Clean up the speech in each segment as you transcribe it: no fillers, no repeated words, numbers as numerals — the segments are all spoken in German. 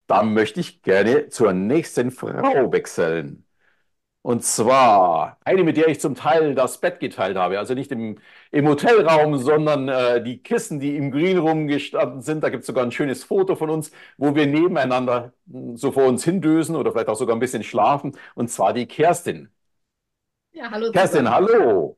Da möchte ich gerne zur nächsten Frau wechseln. Und zwar eine, mit der ich zum Teil das Bett geteilt habe. Also nicht im Hotelraum, sondern die Kissen, die im Green Room gestanden sind. Da gibt es sogar ein schönes Foto von uns, wo wir nebeneinander so vor uns hindösen oder vielleicht auch sogar ein bisschen schlafen. Und zwar die Kerstin. Ja, hallo Kerstin, zusammen. hallo.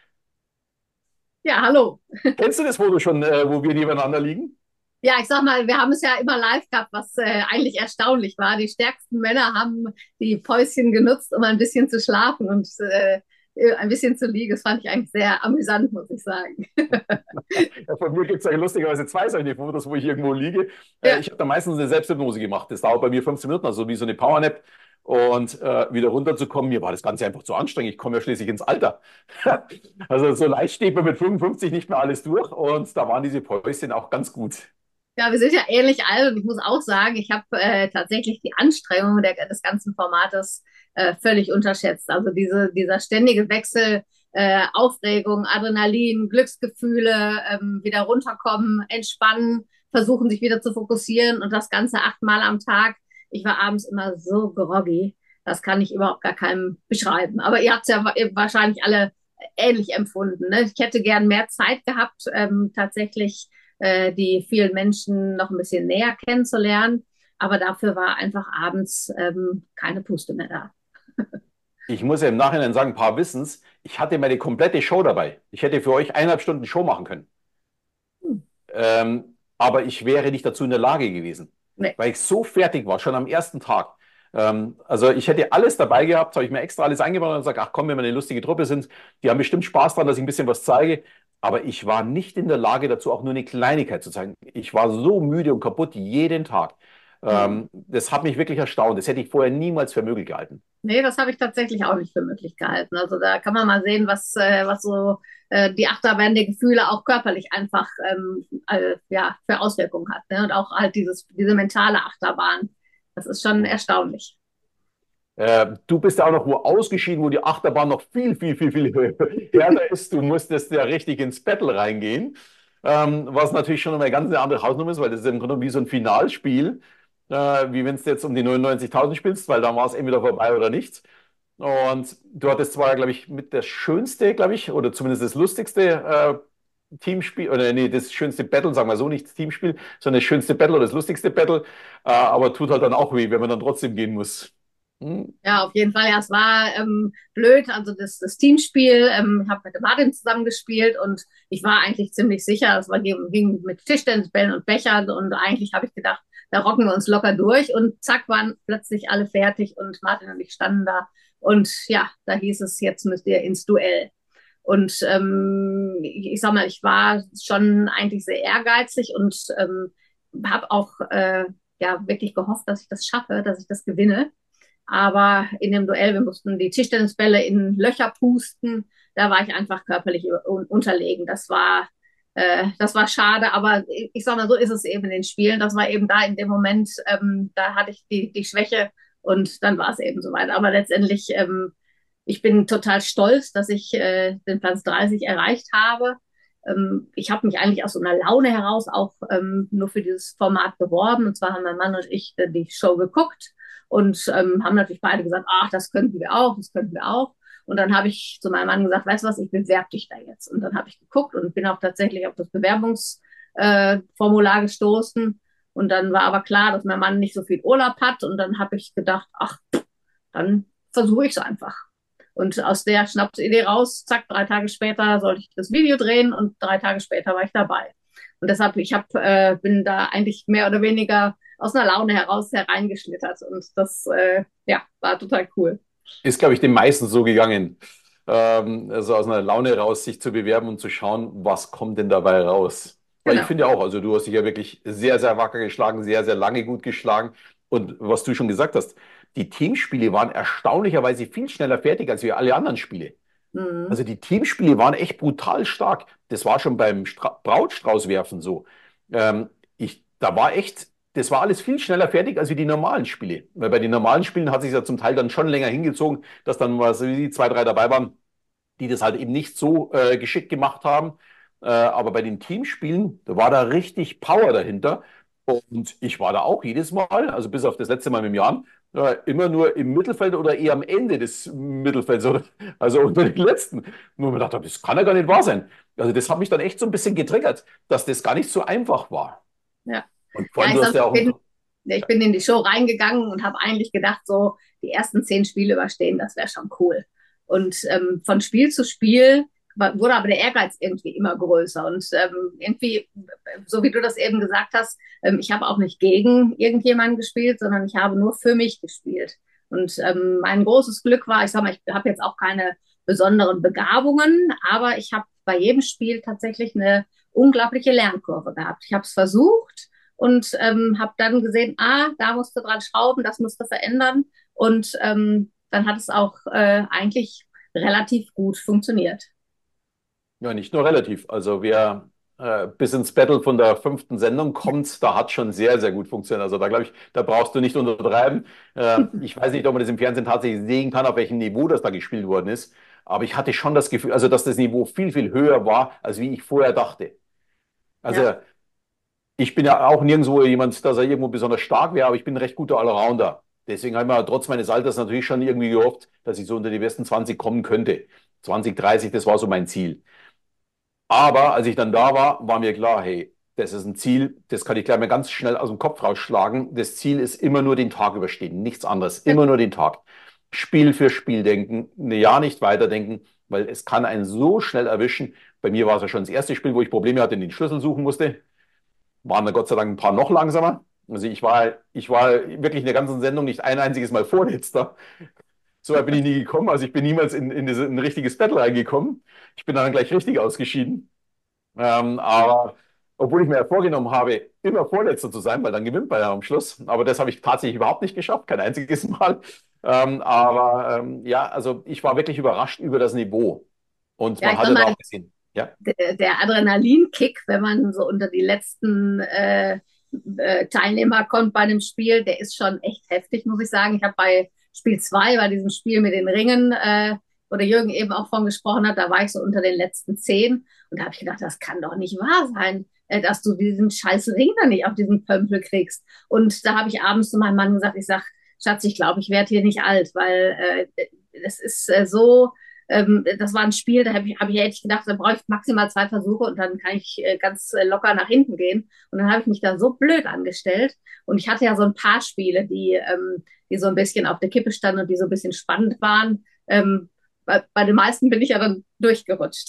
Ja, hallo. Kennst du das Foto schon, wo wir nebeneinander liegen? Ja, ich sag mal, wir haben es ja immer live gehabt, was eigentlich erstaunlich war. Die stärksten Männer haben die Päuschen genutzt, um ein bisschen zu schlafen und ein bisschen zu liegen. Das fand ich eigentlich sehr amüsant, muss ich sagen. Ja, von mir gibt es ja lustigerweise zwei solche Fotos, wo ich irgendwo liege. Ja, Ich habe da meistens eine Selbsthypnose gemacht. Das dauert bei mir 15 Minuten, also wie so eine Powernap. Und wieder runterzukommen, mir war das Ganze einfach zu anstrengend. Ich komme ja schließlich ins Alter. Also so leicht steht man mit 55 nicht mehr alles durch. Und da waren diese Päuschen auch ganz gut. ja, wir sind ja ähnlich alt und ich muss auch sagen, ich habe tatsächlich die Anstrengung des ganzen Formates völlig unterschätzt. Also dieser ständige Wechsel, Aufregung, Adrenalin, Glücksgefühle, wieder runterkommen, entspannen, versuchen sich wieder zu fokussieren und das Ganze 8-mal am Tag. Ich war abends immer so groggy, das kann ich überhaupt gar keinem beschreiben. Aber ihr habt es ja wahrscheinlich alle ähnlich empfunden. Ne? Ich hätte gern mehr Zeit gehabt, tatsächlich die vielen Menschen noch ein bisschen näher kennenzulernen. Aber dafür war einfach abends keine Puste mehr da. Ich muss ja im Nachhinein sagen, ein paar Wissens, ich hatte meine komplette Show dabei. Ich hätte für euch 1,5 Stunden Show machen können. Hm. Aber ich wäre nicht dazu in der Lage gewesen, Nee. weil ich so fertig war, schon am ersten Tag. Also ich hätte alles dabei gehabt, habe ich mir extra alles eingebaut und gesagt, ach komm, wenn wir eine lustige Truppe sind, die haben bestimmt Spaß dran, dass ich ein bisschen was zeige. Aber ich war nicht in der Lage dazu, auch nur eine Kleinigkeit zu zeigen. Ich war so müde und kaputt jeden Tag. Hm. Das hat mich wirklich erstaunt. Das hätte ich vorher niemals für möglich gehalten. Nee, das habe ich tatsächlich auch nicht für möglich gehalten. Also da kann man mal sehen, was so die Achterbahn der Gefühle auch körperlich einfach ja, für Auswirkungen hat. Ne? Und auch halt diese mentale Achterbahn. Das ist schon erstaunlich. Du bist ja auch noch wo ausgeschieden, wo die Achterbahn noch viel, viel, viel, viel härter ist. Du musstest ja richtig ins Battle reingehen, was natürlich schon eine ganz eine andere Hausnummer ist, weil das ist im Grunde wie so ein Finalspiel, wie wenn du jetzt um die 99.000 spielst, weil dann war es entweder vorbei oder nichts. Und du hattest zwar, glaube ich, mit das schönste, glaube ich, oder zumindest das lustigste Teamspiel, oder nee, das schönste Battle, sagen wir so, nicht das Teamspiel, sondern das schönste Battle oder das lustigste Battle, aber tut halt dann auch weh, wenn man dann trotzdem gehen muss. Hm. Ja, auf jeden Fall. Ja, es war blöd. Also das Teamspiel, ich habe mit dem Martin zusammengespielt und ich war eigentlich ziemlich sicher, es ging mit Tischtennisbällen und Bechern und eigentlich habe ich gedacht, da rocken wir uns locker durch und zack waren plötzlich alle fertig und Martin und ich standen da und ja, da hieß es, jetzt müsst ihr ins Duell. Und ich sag mal, ich war schon eigentlich sehr ehrgeizig und habe auch ja wirklich gehofft, dass ich das schaffe, dass ich das gewinne. Aber in dem Duell, wir mussten die Tischtennisbälle in Löcher pusten. Da war ich einfach körperlich unterlegen. Das war schade, aber ich sag mal, so ist es eben in den Spielen. Das war eben da in dem Moment, da hatte ich die Schwäche und dann war es eben soweit. Aber letztendlich, ich bin total stolz, dass ich den Platz 30 erreicht habe. Ich habe mich eigentlich aus so einer Laune heraus auch nur für dieses Format beworben. Und zwar haben mein Mann und ich die Show geguckt und haben natürlich beide gesagt, ach, das könnten wir auch, das könnten wir auch. Und dann habe ich zu meinem Mann gesagt, weißt du was, ich bewerbe dich da jetzt. Und dann habe ich geguckt und bin auch tatsächlich auf das Bewerbungsformular gestoßen. Und dann war aber klar, dass mein Mann nicht so viel Urlaub hat. Und dann habe ich gedacht, ach, dann versuche ich es einfach. Und aus der Schnapsidee raus, zack, 3 Tage später sollte ich das Video drehen und 3 Tage später war ich dabei. Und deshalb, bin da eigentlich mehr oder weniger aus einer Laune heraus hereingeschlittert. Und das, ja, war total cool. Ist, glaube ich, den meisten so gegangen. Also aus einer Laune raus, sich zu bewerben und zu schauen, was kommt denn dabei raus. Weil ich Genau. finde ja auch, also du hast dich ja wirklich sehr, sehr wacker geschlagen, sehr, sehr lange gut geschlagen. Und was du schon gesagt hast, die Teamspiele waren erstaunlicherweise viel schneller fertig als wir alle anderen Spiele. Mhm. Also die Teamspiele waren echt brutal stark. Das war schon beim Brautstraußwerfen so. Da war echt, das war alles viel schneller fertig als wie die normalen Spiele. Weil bei den normalen Spielen hat sich ja zum Teil dann schon länger hingezogen, dass dann mal so wie zwei, drei dabei waren, die das halt eben nicht so geschickt gemacht haben. Aber bei den Teamspielen, da war da richtig Power dahinter. Und ich war da auch jedes Mal, also bis auf das letzte Mal mit dem Jan, immer nur im Mittelfeld oder eher am Ende des Mittelfelds, oder, also unter den Letzten. Nur mir gedacht, das kann ja gar nicht wahr sein. Also das hat mich dann echt so ein bisschen getriggert, dass das gar nicht so einfach war. Ja. Und vor allem, Ja, du hast ja auch ein, ich bin in die Show reingegangen und habe eigentlich gedacht, so die ersten 10 Spiele überstehen, das wäre schon cool. Und von Spiel zu Spiel wurde aber der Ehrgeiz irgendwie immer größer. Und irgendwie, so wie du das eben gesagt hast, ich habe auch nicht gegen irgendjemanden gespielt, sondern ich habe nur für mich gespielt. Und mein großes Glück war, ich sag mal, ich habe jetzt auch keine besonderen Begabungen, aber ich habe bei jedem Spiel tatsächlich eine unglaubliche Lernkurve gehabt. Ich habe es versucht und habe dann gesehen, da musst du dran schrauben, das musst du verändern. Und dann hat es auch eigentlich relativ gut funktioniert. ja, nicht nur relativ. Also wer bis ins Battle von der 5. Sendung kommt, da hat schon sehr, sehr gut funktioniert. Also da glaube ich, da brauchst du nicht untertreiben. Ich weiß nicht, ob man das im Fernsehen tatsächlich sehen kann, auf welchem Niveau das da gespielt worden ist. Aber ich hatte schon das Gefühl, also dass das Niveau viel, viel höher war, als wie ich vorher dachte. Ja, Also ich bin ja auch nirgendwo jemand, dass er irgendwo besonders stark wäre, aber ich bin ein recht guter Allrounder. Deswegen habe ich mir trotz meines Alters natürlich schon irgendwie gehofft, dass ich so unter die besten 20 kommen könnte. 20, 30, das war so mein Ziel. Aber als ich dann da war, war mir klar, hey, das ist ein Ziel, das kann ich gleich mal ganz schnell aus dem Kopf rausschlagen. Das Ziel ist immer nur den Tag überstehen, nichts anderes, immer nur den Tag. Spiel für Spiel denken, ne, ja nicht weiterdenken, weil es kann einen so schnell erwischen. Bei mir war es ja schon das erste Spiel, wo ich Probleme hatte und den Schlüssel suchen musste. Waren da Gott sei Dank ein paar noch langsamer. Also ich war wirklich in der ganzen Sendung nicht ein einziges Mal Vorletzter. So weit bin ich nie gekommen. Also ich bin niemals in ein richtiges Battle reingekommen. Ich bin dann gleich richtig ausgeschieden. Aber obwohl ich mir ja vorgenommen habe, immer Vorletzter zu sein, weil dann gewinnt man ja am Schluss. Aber das habe ich tatsächlich überhaupt nicht geschafft, kein einziges Mal. Aber ja, also ich war wirklich überrascht über das Niveau. Und ja, man ich sag hatte da mal, auch gesehen, ja, der Adrenalinkick, wenn man so unter die letzten Teilnehmer kommt bei einem Spiel, der ist schon echt heftig, muss ich sagen. Ich habe bei Spiel 2, bei diesem Spiel mit den Ringen, wo der Jürgen eben auch von gesprochen hat, da war ich so unter den letzten 10 und da habe ich gedacht, das kann doch nicht wahr sein, dass du diesen scheiß Ring da nicht auf diesen Pömpel kriegst. Und da habe ich abends zu meinem Mann gesagt, ich sag, Schatz, ich glaube, ich werde hier nicht alt, weil das ist so, das war ein Spiel, hätte ich gedacht, da brauche ich maximal 2 Versuche und dann kann ich ganz locker nach hinten gehen. Und dann habe ich mich da so blöd angestellt. Und ich hatte ja so ein paar Spiele, die so ein bisschen auf der Kippe standen und die so ein bisschen spannend waren. Bei den meisten bin ich ja dann durchgerutscht.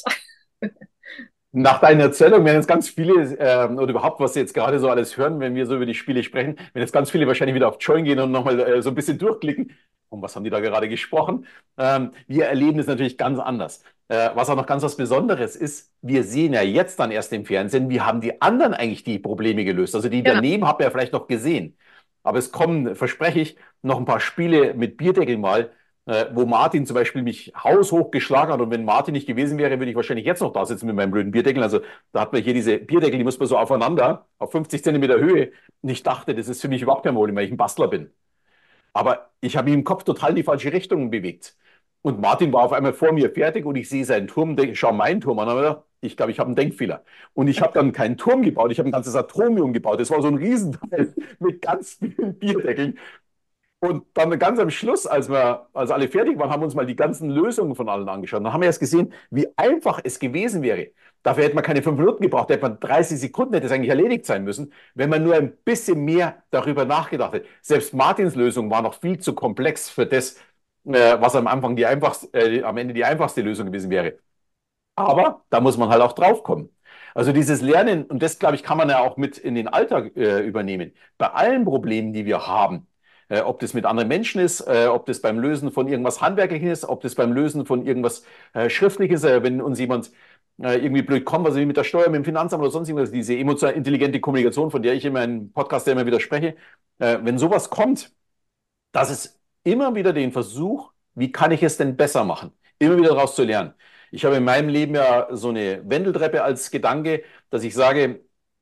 nach deiner Erzählung werden jetzt ganz viele, oder überhaupt, was Sie jetzt gerade so alles hören, wenn wir so über die Spiele sprechen, wenn jetzt ganz viele wahrscheinlich wieder auf Join gehen und nochmal so ein bisschen durchklicken. Um was haben die da gerade gesprochen? Wir erleben es natürlich ganz anders. Was auch noch ganz was Besonderes ist, wir sehen ja jetzt dann erst im Fernsehen, wie haben die anderen eigentlich die Probleme gelöst. Also die Genau. daneben habt ihr ja vielleicht noch gesehen. Aber es kommen, verspreche ich, noch ein paar Spiele mit Bierdeckel mal, wo Martin zum Beispiel mich haushoch geschlagen hat. Und wenn Martin nicht gewesen wäre, würde ich wahrscheinlich jetzt noch da sitzen mit meinem blöden Bierdeckel. Also da hat man hier diese Bierdeckel, die muss man so aufeinander, auf 50 Zentimeter Höhe. Und ich dachte, das ist für mich überhaupt kein Problem, weil ich ein Bastler bin. Aber ich habe mich im Kopf total in die falsche Richtung bewegt. Und Martin war auf einmal vor mir fertig und ich sehe seinen Turm, schau meinen Turm an. Aber ich glaube, ich habe einen Denkfehler. Und ich habe dann keinen Turm gebaut, ich habe ein ganzes Atomium gebaut. Das war so ein Riesenteil mit ganz vielen Bierdeckeln. Und dann ganz am Schluss, als alle fertig waren, haben wir uns mal die ganzen Lösungen von allen angeschaut. Dann haben wir erst gesehen, wie einfach es gewesen wäre. Dafür hätte man keine 5 Minuten gebraucht, da hätte man 30 Sekunden, hätte es eigentlich erledigt sein müssen, wenn man nur ein bisschen mehr darüber nachgedacht hätte. Selbst Martins Lösung war noch viel zu komplex für das, was am Anfang am Ende die einfachste Lösung gewesen wäre. Aber da muss man halt auch drauf kommen. Also dieses Lernen, und das, glaube ich, kann man ja auch mit in den Alltag übernehmen. Bei allen Problemen, die wir haben, ob das mit anderen Menschen ist, ob das beim Lösen von irgendwas Handwerkliches ist, ob das beim Lösen von irgendwas Schriftliches, wenn uns jemand irgendwie blöd kommt, was ich mit der Steuer, mit dem Finanzamt oder sonst irgendwas, diese emotional intelligente Kommunikation, von der ich in meinem Podcast ja immer wieder spreche, wenn sowas kommt, das ist immer wieder den Versuch, wie kann ich es denn besser machen? Immer wieder daraus zu lernen. Ich habe in meinem Leben ja so eine Wendeltreppe als Gedanke, dass ich sage,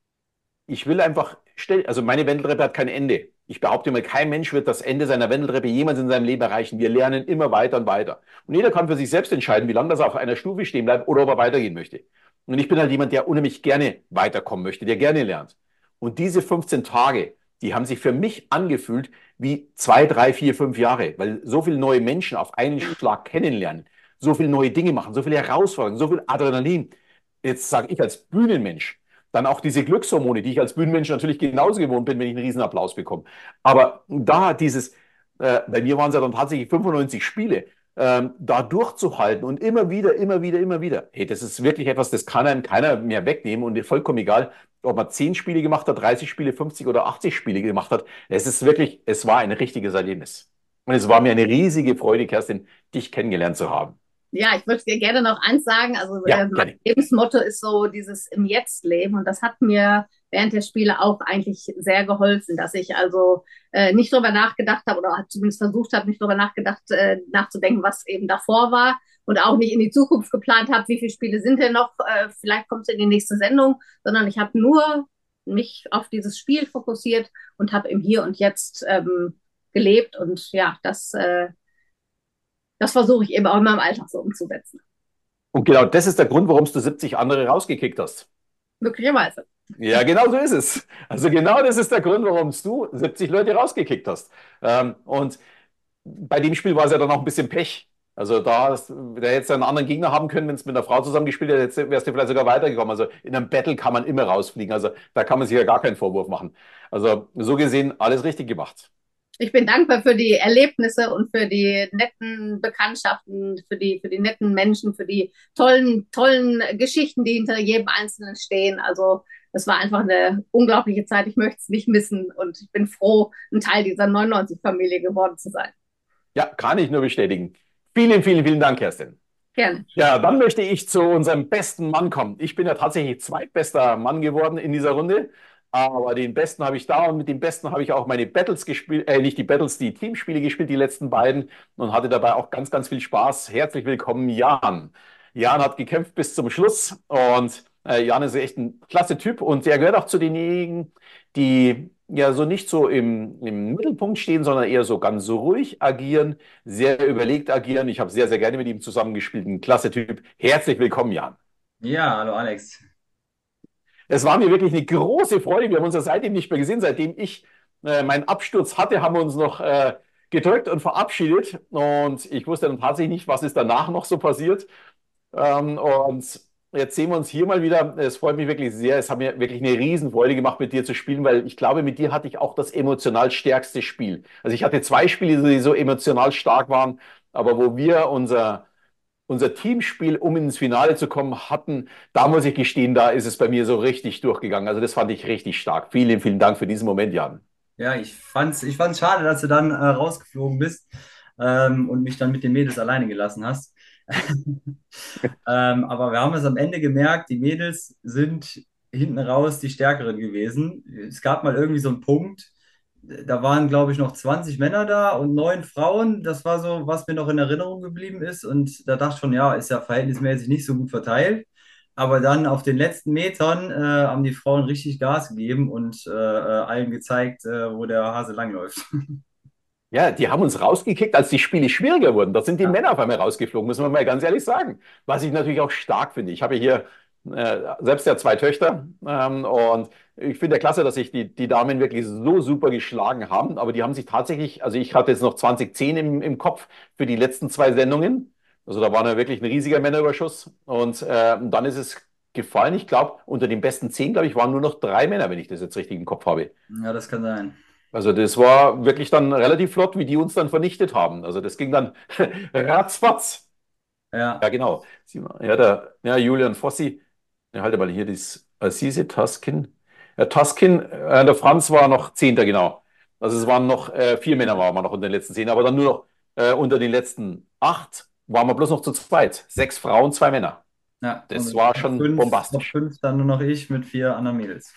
ich will einfach, also meine Wendeltreppe hat kein Ende. Ich behaupte mal, kein Mensch wird das Ende seiner Wendeltreppe jemals in seinem Leben erreichen. Wir lernen immer weiter und weiter. Und jeder kann für sich selbst entscheiden, wie lange das auf einer Stufe stehen bleibt oder ob er weitergehen möchte. Und ich bin halt jemand, der unheimlich gerne weiterkommen möchte, der gerne lernt. Und diese 15 Tage, die haben sich für mich angefühlt wie 2, 3, 4, 5 Jahre, weil so viele neue Menschen auf einen Schlag kennenlernen, so viele neue Dinge machen, so viele Herausforderungen, so viel Adrenalin. Jetzt sage ich als Bühnenmensch, dann auch diese Glückshormone, die ich als Bühnenmensch natürlich genauso gewohnt bin, wenn ich einen Riesenapplaus bekomme. Aber da bei mir waren es ja dann tatsächlich 95 Spiele, da durchzuhalten und immer wieder, immer wieder, immer wieder. Hey, das ist wirklich etwas, das kann einem keiner mehr wegnehmen und vollkommen egal, ob man 10 Spiele gemacht hat, 30 Spiele, 50 oder 80 Spiele gemacht hat. Es war ein richtiges Erlebnis. Und es war mir eine riesige Freude, Kerstin, dich kennengelernt zu haben. Ja, ich würde dir gerne noch eins sagen. Also Ja, mein gerne. Lebensmotto ist so dieses im Jetzt leben. Und das hat mir während der Spiele auch eigentlich sehr geholfen, dass ich also nicht drüber nachgedacht habe oder zumindest versucht habe, nicht drüber nachzudenken, was eben davor war und auch nicht in die Zukunft geplant habe, wie viele Spiele sind denn noch, vielleicht kommt es in die nächste Sendung, sondern ich habe nur mich auf dieses Spiel fokussiert und habe im Hier und Jetzt gelebt. Und ja, das versuche ich eben auch in meinem Alltag so umzusetzen. Und genau das ist der Grund, warum du 70 andere rausgekickt hast. Möglicherweise. Ja, genau so ist es. Also genau das ist der Grund, warum du 70 Leute rausgekickt hast. Und bei dem Spiel war es ja dann auch ein bisschen Pech. Also da hättest du einen anderen Gegner haben können, wenn es mit einer Frau zusammengespielt hätte, wärst du vielleicht sogar weitergekommen. Also in einem Battle kann man immer rausfliegen. Also da kann man sich ja gar keinen Vorwurf machen. Also so gesehen, alles richtig gemacht. Ich bin dankbar für die Erlebnisse und für die netten Bekanntschaften, für die netten Menschen, für die tollen Geschichten, die hinter jedem Einzelnen stehen. Also es war einfach eine unglaubliche Zeit. Ich möchte es nicht missen und ich bin froh, ein Teil dieser 99-Familie geworden zu sein. Ja, kann ich nur bestätigen. Vielen, vielen, vielen Dank, Kerstin. Gerne. Ja, dann möchte ich zu unserem besten Mann kommen. Ich bin ja tatsächlich zweitbester Mann geworden in dieser Runde, aber den besten habe ich da und mit dem besten habe ich auch meine Battles gespielt, nicht die Battles, die Teamspiele gespielt, die letzten beiden und hatte dabei auch ganz, ganz viel Spaß. Herzlich willkommen, Jan. Jan hat gekämpft bis zum Schluss und Jan ist echt ein klasse Typ und der gehört auch zu denjenigen, die ja so nicht so im Mittelpunkt stehen, sondern eher so ganz so ruhig agieren, sehr überlegt agieren. Ich habe sehr, sehr gerne mit ihm zusammengespielt. Ein klasse Typ. Herzlich willkommen, Jan. Ja, hallo Alex. Es war mir wirklich eine große Freude. Wir haben uns ja seitdem nicht mehr gesehen. Seitdem ich meinen Absturz hatte, haben wir uns noch gedrückt und verabschiedet. Und ich wusste dann tatsächlich nicht, was ist danach noch so passiert. Und jetzt sehen wir uns hier mal wieder. Es freut mich wirklich sehr. Es hat mir wirklich eine Riesenfreude gemacht, mit dir zu spielen, weil ich glaube, mit dir hatte ich auch das emotional stärkste Spiel. Also ich hatte 2 Spiele, die so emotional stark waren, aber wo wir unser Teamspiel, um ins Finale zu kommen, hatten, da muss ich gestehen, da ist es bei mir so richtig durchgegangen. Also das fand ich richtig stark. Vielen, vielen Dank für diesen Moment, Jan. Ja, ich fand's schade, dass du dann rausgeflogen bist und mich dann mit den Mädels alleine gelassen hast. Aber wir haben es am Ende gemerkt, die Mädels sind hinten raus die Stärkeren gewesen. Es gab mal irgendwie so einen Punkt, da waren, glaube ich, noch 20 Männer da und 9 Frauen. Das war so, was mir noch in Erinnerung geblieben ist. Und da dachte ich schon, ja, ist ja verhältnismäßig nicht so gut verteilt. Aber dann auf den letzten Metern haben die Frauen richtig Gas gegeben und allen gezeigt, wo der Hase langläuft. Ja, die haben uns rausgekickt, als die Spiele schwieriger wurden. Da sind die Ja, Männer auf einmal rausgeflogen, müssen wir mal ganz ehrlich sagen. Was ich natürlich auch stark finde. Ich habe hier selbst ja 2 Töchter und ich finde ja klasse, dass sich die Damen wirklich so super geschlagen haben. Aber die haben sich tatsächlich, also ich hatte jetzt noch 2010 im Kopf für die letzten 2 Sendungen. Also da war ja wirklich ein riesiger Männerüberschuss. Und dann ist es gefallen. Ich glaube, unter den besten 10, glaube ich, waren nur noch 3 Männer, wenn ich das jetzt richtig im Kopf habe. ja, das kann sein. Also das war wirklich dann relativ flott, wie die uns dann vernichtet haben. Also das ging dann ratzfatz. Ja, Ja, genau. Ja, Julian Fossi, ja, halte mal hier das Assise, Taskin. Ja, Taskin, der Franz war noch Zehnter, genau. Also es waren noch 4 Männer waren wir noch unter den letzten 10, aber dann nur noch unter den letzten 8 waren wir bloß noch zu zweit. 6 Frauen, 2 Männer. ja. Und Das in war Top schon 5, Top bombastisch. 5 dann nur noch ich mit 4 anderen Mädels.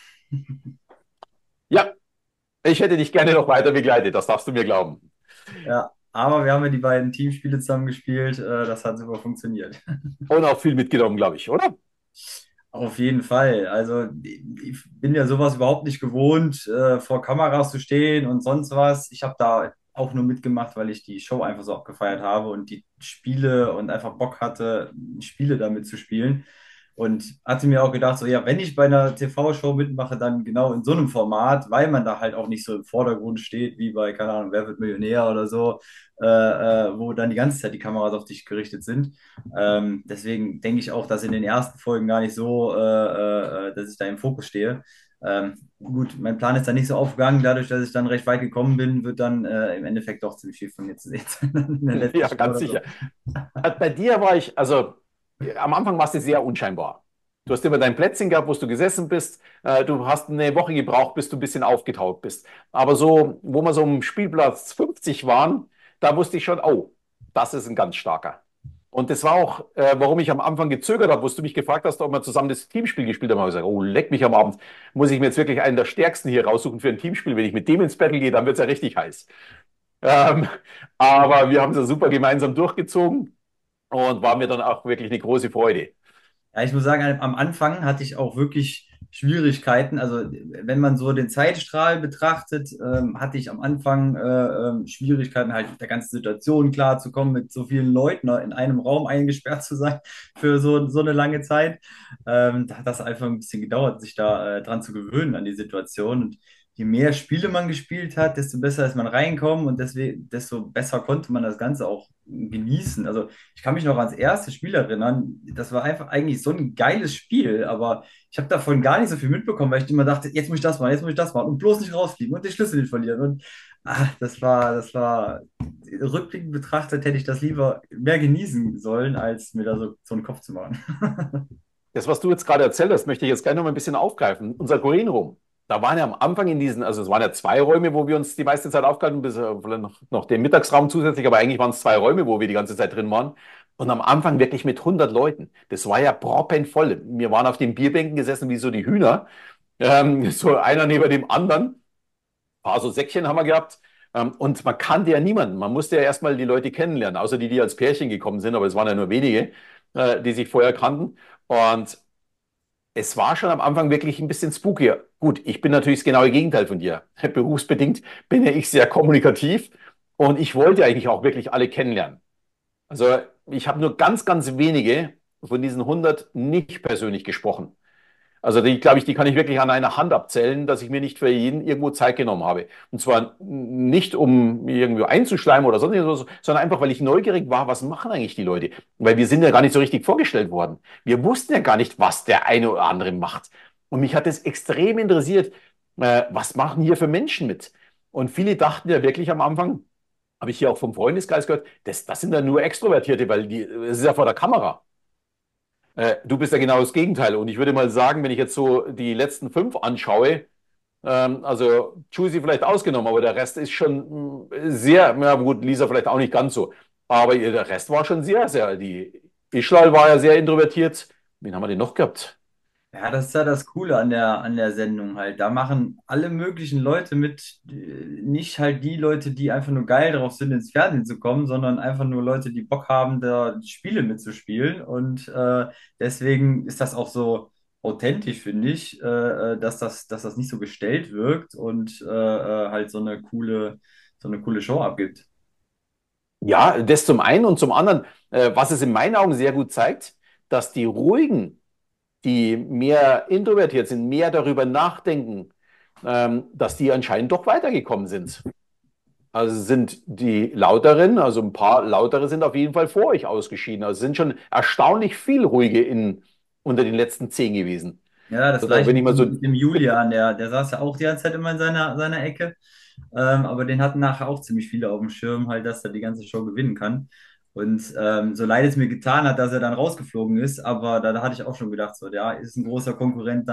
Ja, ich hätte dich gerne noch weiter begleitet, das darfst du mir glauben. Ja, aber wir haben ja die beiden Teamspiele zusammen gespielt. Das hat super funktioniert. Und auch viel mitgenommen, glaube ich, oder? Auf jeden Fall. Also ich bin ja sowas überhaupt nicht gewohnt, vor Kameras zu stehen und sonst was. Ich habe da auch nur mitgemacht, weil ich die Show einfach so abgefeiert habe und die Spiele und einfach Bock hatte, Spiele damit zu spielen. Und hatte mir auch gedacht, so ja, wenn ich bei einer TV-Show mitmache, dann genau in so einem Format, weil man da halt auch nicht so im Vordergrund steht, wie bei, keine Ahnung, Wer wird Millionär oder so, wo dann die ganze Zeit die Kameras auf dich gerichtet sind. Deswegen denke ich auch, dass in den ersten Folgen gar nicht so, dass ich da im Fokus stehe. Gut, mein Plan ist dann nicht so aufgegangen, dadurch, dass ich dann recht weit gekommen bin, wird dann im Endeffekt doch ziemlich viel von mir zu sehen sein in der letzten Ja, Show ganz oder so. sicher. Bei dir war ich, also am Anfang warst du sehr unscheinbar. Du hast immer dein Plätzchen gehabt, wo du gesessen bist. Du hast eine Woche gebraucht, bis du ein bisschen aufgetaut bist. Aber so, wo wir so um Spielplatz 50 waren, da wusste ich schon, oh, das ist ein ganz starker. Und das war auch, warum ich am Anfang gezögert habe, wo du mich gefragt hast, ob wir zusammen das Teamspiel gespielt haben. Da habe ich gesagt, oh, leck mich am Abend. Muss ich mir jetzt wirklich einen der Stärksten hier raussuchen für ein Teamspiel. Wenn ich mit dem ins Battle gehe, dann wird es ja richtig heiß. Ähm, aber wir haben es ja super gemeinsam durchgezogen und war mir dann auch wirklich eine große Freude. Ja, ich muss sagen, am Anfang hatte ich auch wirklich Schwierigkeiten. Also, wenn man so den Zeitstrahl betrachtet, hatte ich am Anfang Schwierigkeiten, halt mit der ganzen Situation klarzukommen, mit so vielen Leuten in einem Raum eingesperrt zu sein für so eine lange Zeit. Da hat das einfach ein bisschen gedauert, sich da dran zu gewöhnen an die Situation. Und je mehr Spiele man gespielt hat, desto besser ist man reinkommen und deswegen, desto besser konnte man das Ganze auch genießen. Also, ich kann mich noch ans erste Spiel erinnern. Das war einfach eigentlich so ein geiles Spiel, aber ich habe davon gar nicht so viel mitbekommen, weil ich immer dachte, jetzt muss ich das machen, jetzt muss ich das machen und bloß nicht rausfliegen und den Schlüssel nicht verlieren. Und das war, rückblickend betrachtet, hätte ich das lieber mehr genießen sollen, als mir da so einen Kopf zu machen. Das, was du jetzt gerade erzählt hast, möchte ich jetzt gleich noch mal ein bisschen aufgreifen. Unser Green Room. Da waren ja am Anfang in diesen, also es waren ja zwei Räume, wo wir uns die meiste Zeit aufgehalten haben, bis vielleicht noch den Mittagsraum zusätzlich, aber eigentlich waren es zwei Räume, wo wir die ganze Zeit drin waren. Und am Anfang wirklich mit 100 Leuten. Das war ja proppenvoll. Wir waren auf den Bierbänken gesessen wie so die Hühner. So einer neben dem anderen. Ein paar so Säckchen haben wir gehabt. Und man kannte ja niemanden. Man musste ja erstmal die Leute kennenlernen, außer die, die als Pärchen gekommen sind, aber es waren ja nur wenige, die sich vorher kannten. Und es war schon am Anfang wirklich ein bisschen spookier. Gut, ich bin natürlich das genaue Gegenteil von dir. Berufsbedingt bin ja ich sehr kommunikativ und ich wollte eigentlich auch wirklich alle kennenlernen. Also ich habe nur ganz, ganz wenige von diesen 100 nicht persönlich gesprochen. Also die, glaube ich, die kann ich wirklich an einer Hand abzählen, dass ich mir nicht für jeden irgendwo Zeit genommen habe. Und zwar nicht, um irgendwie einzuschleimen oder sonst was, sondern einfach, weil ich neugierig war, was machen eigentlich die Leute? Weil wir sind ja gar nicht so richtig vorgestellt worden. Wir wussten ja gar nicht, was der eine oder andere macht. Und mich hat es extrem interessiert, was machen hier für Menschen mit? Und viele dachten ja wirklich am Anfang, habe ich hier auch vom Freundeskreis gehört, das sind ja nur Extrovertierte, weil das ist ja vor der Kamera. Du bist ja genau das Gegenteil. Und ich würde mal sagen, wenn ich jetzt so die letzten fünf anschaue, also Choosy vielleicht ausgenommen, aber der Rest ist schon sehr, ja gut, Lisa vielleicht auch nicht ganz so. Aber der Rest war schon sehr, sehr. Die Ischlal war ja sehr introvertiert. Wen haben wir denn noch gehabt? Ja, das ist ja das Coole an der Sendung halt. Da machen alle möglichen Leute mit, nicht halt die Leute, die einfach nur geil drauf sind, ins Fernsehen zu kommen, sondern einfach nur Leute, die Bock haben, da die Spiele mitzuspielen. Und deswegen ist das auch so authentisch, finde ich, dass das nicht so gestellt wirkt und halt so eine coole Show abgibt. Ja, das zum einen und zum anderen, was es in meinen Augen sehr gut zeigt, dass die ruhigen, die mehr introvertiert sind, mehr darüber nachdenken, dass die anscheinend doch weitergekommen sind. Also sind die Lauteren, also ein paar Lautere sind auf jeden Fall vor euch ausgeschieden. Also sind schon erstaunlich viel ruhige unter den letzten 10 gewesen. Ja, das Also gleiche wenn ich mit mal dem, so, mit dem Julian, der saß ja auch die ganze Zeit immer in seiner Ecke. Aber den hatten nachher auch ziemlich viele auf dem Schirm, halt, dass er die ganze Show gewinnen kann. Und so leid es mir getan hat, dass er dann rausgeflogen ist, aber da hatte ich auch schon gedacht, so, ja, ist ein großer Konkurrent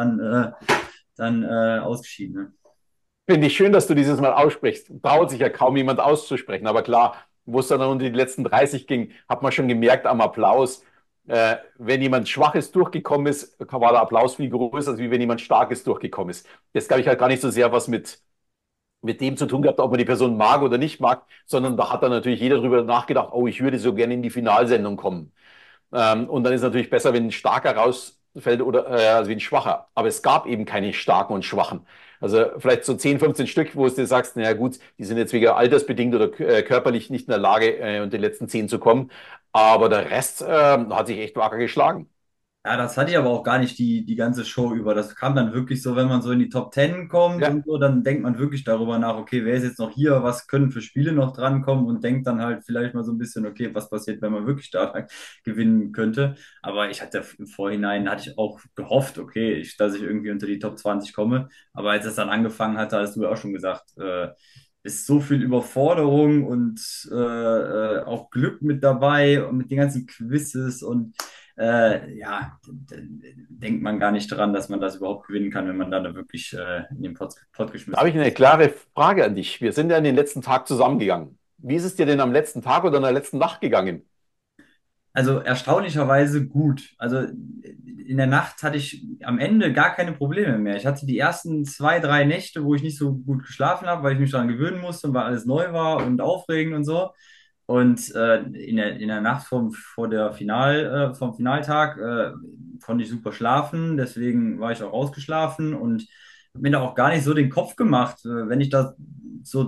dann ausgeschieden. Ne? finde ich schön, dass du dieses Mal aussprichst. Traut sich ja kaum jemand auszusprechen. Aber klar, wo es dann unter die letzten 30 ging, hat man schon gemerkt am Applaus, wenn jemand Schwaches durchgekommen ist, war der Applaus viel größer, als wie wenn jemand Starkes durchgekommen ist. Das glaube ich halt gar nicht so sehr was mit dem zu tun gehabt, ob man die Person mag oder nicht mag, sondern da hat dann natürlich jeder darüber nachgedacht, oh, ich würde so gerne in die Finalsendung kommen. Und dann ist es natürlich besser, wenn ein Starker rausfällt oder also wie ein Schwacher. Aber es gab eben keine Starken und Schwachen. Also vielleicht so 10, 15 Stück, wo du sagst, naja gut, die sind jetzt wegen altersbedingt oder körperlich nicht in der Lage, unter die letzten 10 zu kommen. Aber der Rest hat sich echt wacker geschlagen. Ja, das hatte ich aber auch gar nicht die ganze Show über. Das kam dann wirklich so, wenn man so in die Top Ten kommt Ja, und so, dann denkt man wirklich darüber nach, okay, wer ist jetzt noch hier, was können für Spiele noch drankommen und denkt dann halt vielleicht mal so ein bisschen, okay, was passiert, wenn man wirklich da gewinnen könnte. Aber ich hatte im Vorhinein, hatte ich auch gehofft, okay, dass ich irgendwie unter die Top 20 komme. Aber als es dann angefangen hatte, hast du ja auch schon gesagt, ist so viel Überforderung und auch Glück mit dabei und mit den ganzen Quizzes und ja, denkt man gar nicht dran, dass man das überhaupt gewinnen kann, wenn man dann da wirklich in den Pott da habe geschmissen ich eine wird. klare Frage an dich. Wir sind ja in den letzten Tag zusammengegangen. Wie ist es dir denn am letzten Tag oder in der letzten Nacht gegangen? Also erstaunlicherweise gut. Also in der Nacht hatte ich am Ende gar keine Probleme mehr. Ich hatte die ersten 2, 3 Nächte, wo ich nicht so gut geschlafen habe, weil ich mich daran gewöhnen musste und weil alles neu war und aufregend und so. Und in der Nacht vom Finaltag konnte ich super schlafen, deswegen war ich auch ausgeschlafen und habe mir da auch gar nicht so den Kopf gemacht. Wenn ich da so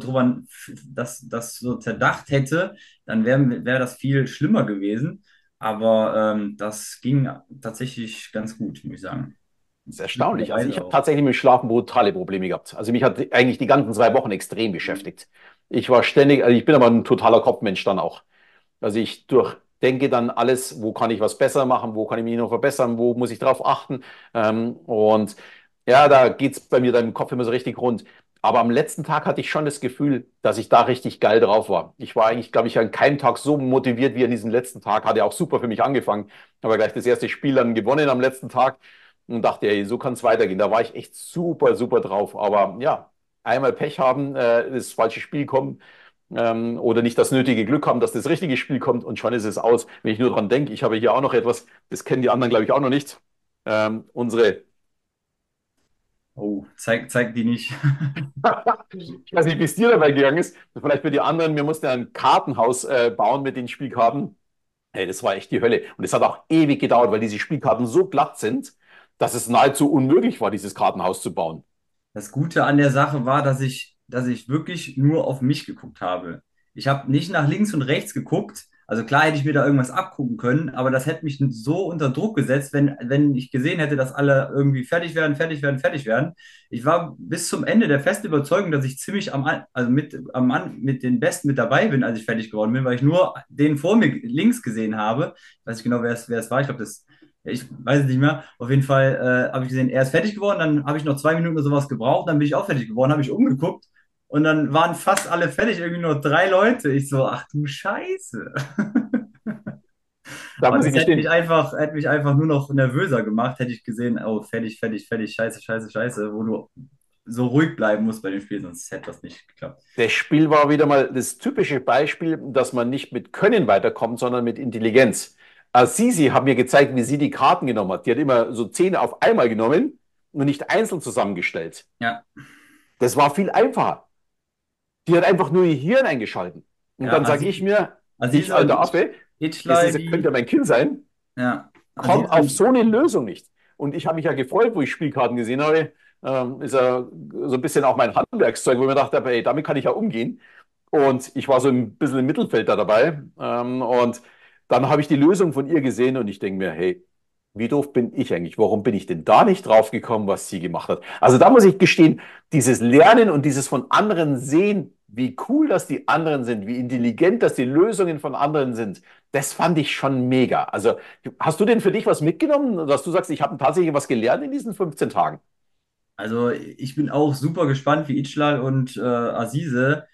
das so zerdacht hätte, dann wär das viel schlimmer gewesen. Aber das ging tatsächlich ganz gut, muss ich sagen. Das ist erstaunlich. Also ich Glücklicherweise habe auch. tatsächlich mit Schlafen brutale Probleme gehabt. Also mich hat eigentlich die ganzen 2 Wochen extrem beschäftigt. Ich war ständig, also ich bin aber ein totaler Kopfmensch dann auch. Also ich durchdenke dann alles, wo kann ich was besser machen, wo kann ich mich noch verbessern, wo muss ich drauf achten. Und ja, da geht es bei mir dann im Kopf immer so richtig rund. Aber am letzten Tag hatte ich schon das Gefühl, dass ich da richtig geil drauf war. Ich war eigentlich, glaube ich, an keinem Tag so motiviert wie an diesem letzten Tag. Hat ja auch super für mich angefangen. Aber gleich das erste Spiel dann gewonnen am letzten Tag und dachte, ey, so kann es weitergehen. Da war ich echt super, super drauf. Aber ja, einmal Pech haben, das falsche Spiel kommen oder nicht das nötige Glück haben, dass das richtige Spiel kommt und schon ist es aus. Wenn ich nur dran denke, ich habe hier auch noch etwas, das kennen die anderen, glaube ich, auch noch nicht. Unsere, Oh, zeig die nicht. ich weiß nicht, wie es dir dabei gegangen ist, vielleicht für die anderen, wir mussten ein Kartenhaus bauen mit den Spielkarten. Hey, das war echt die Hölle. Und es hat auch ewig gedauert, weil diese Spielkarten so glatt sind, dass es nahezu unmöglich war, dieses Kartenhaus zu bauen. Das Gute an der Sache war, dass ich wirklich nur auf mich geguckt habe. Ich habe nicht nach links und rechts geguckt. Also klar hätte ich mir da irgendwas abgucken können, aber das hätte mich so unter Druck gesetzt, wenn ich gesehen hätte, dass alle irgendwie fertig werden, fertig werden, fertig werden. Ich war bis zum Ende der festen Überzeugung, dass ich ziemlich also mit den Besten mit dabei bin, als ich fertig geworden bin, weil ich nur den vor mir links gesehen habe. Ich weiß nicht genau, wer es war. Ich glaube, ich weiß es nicht mehr. Auf jeden Fall habe ich gesehen, er ist fertig geworden. Dann habe ich noch 2 Minuten oder sowas gebraucht. Dann bin ich auch fertig geworden, habe ich umgeguckt. Und dann waren fast alle fertig, irgendwie nur 3 Leute. Ich so, ach du Scheiße. Da Aber muss ich das gestehen, hätte mich einfach nur noch nervöser gemacht, hätte ich gesehen, oh, fertig, fertig, fertig, scheiße, scheiße, scheiße, wo du so ruhig bleiben musst bei dem Spiel, sonst hätte das nicht geklappt. das Spiel war wieder mal das typische Beispiel, dass man nicht mit Können weiterkommt, sondern mit Intelligenz. Assisi hat mir gezeigt, wie sie die Karten genommen hat. Die hat immer so 10 auf einmal genommen und nicht einzeln zusammengestellt. Ja, Das war viel einfacher. Die hat einfach nur ihr Hirn eingeschalten. Und ja, dann sage ich mir, ich Azize und alter Affe, Itschlei, könnte ja mein Kind sein, ja, komm Azize auf und so eine Lösung nicht. Und ich habe mich ja gefreut, wo ich Spielkarten gesehen habe. Ist ja so ein bisschen auch mein Handwerkszeug, wo ich mir dachte, ey, damit kann ich ja umgehen. Und ich war so ein bisschen im Mittelfeld da dabei. Und dann habe ich die Lösung von ihr gesehen und ich denke mir, hey, wie doof bin ich eigentlich? Warum bin ich denn da nicht drauf gekommen, was sie gemacht hat? Also da muss ich gestehen, dieses Lernen und dieses von anderen sehen, wie cool das die anderen sind, wie intelligent das die Lösungen von anderen sind, das fand ich schon mega. Also hast du denn für dich was mitgenommen, dass du sagst, ich habe tatsächlich was gelernt in diesen 15 Tagen? Also ich bin auch super gespannt, wie Itzlal und Azize,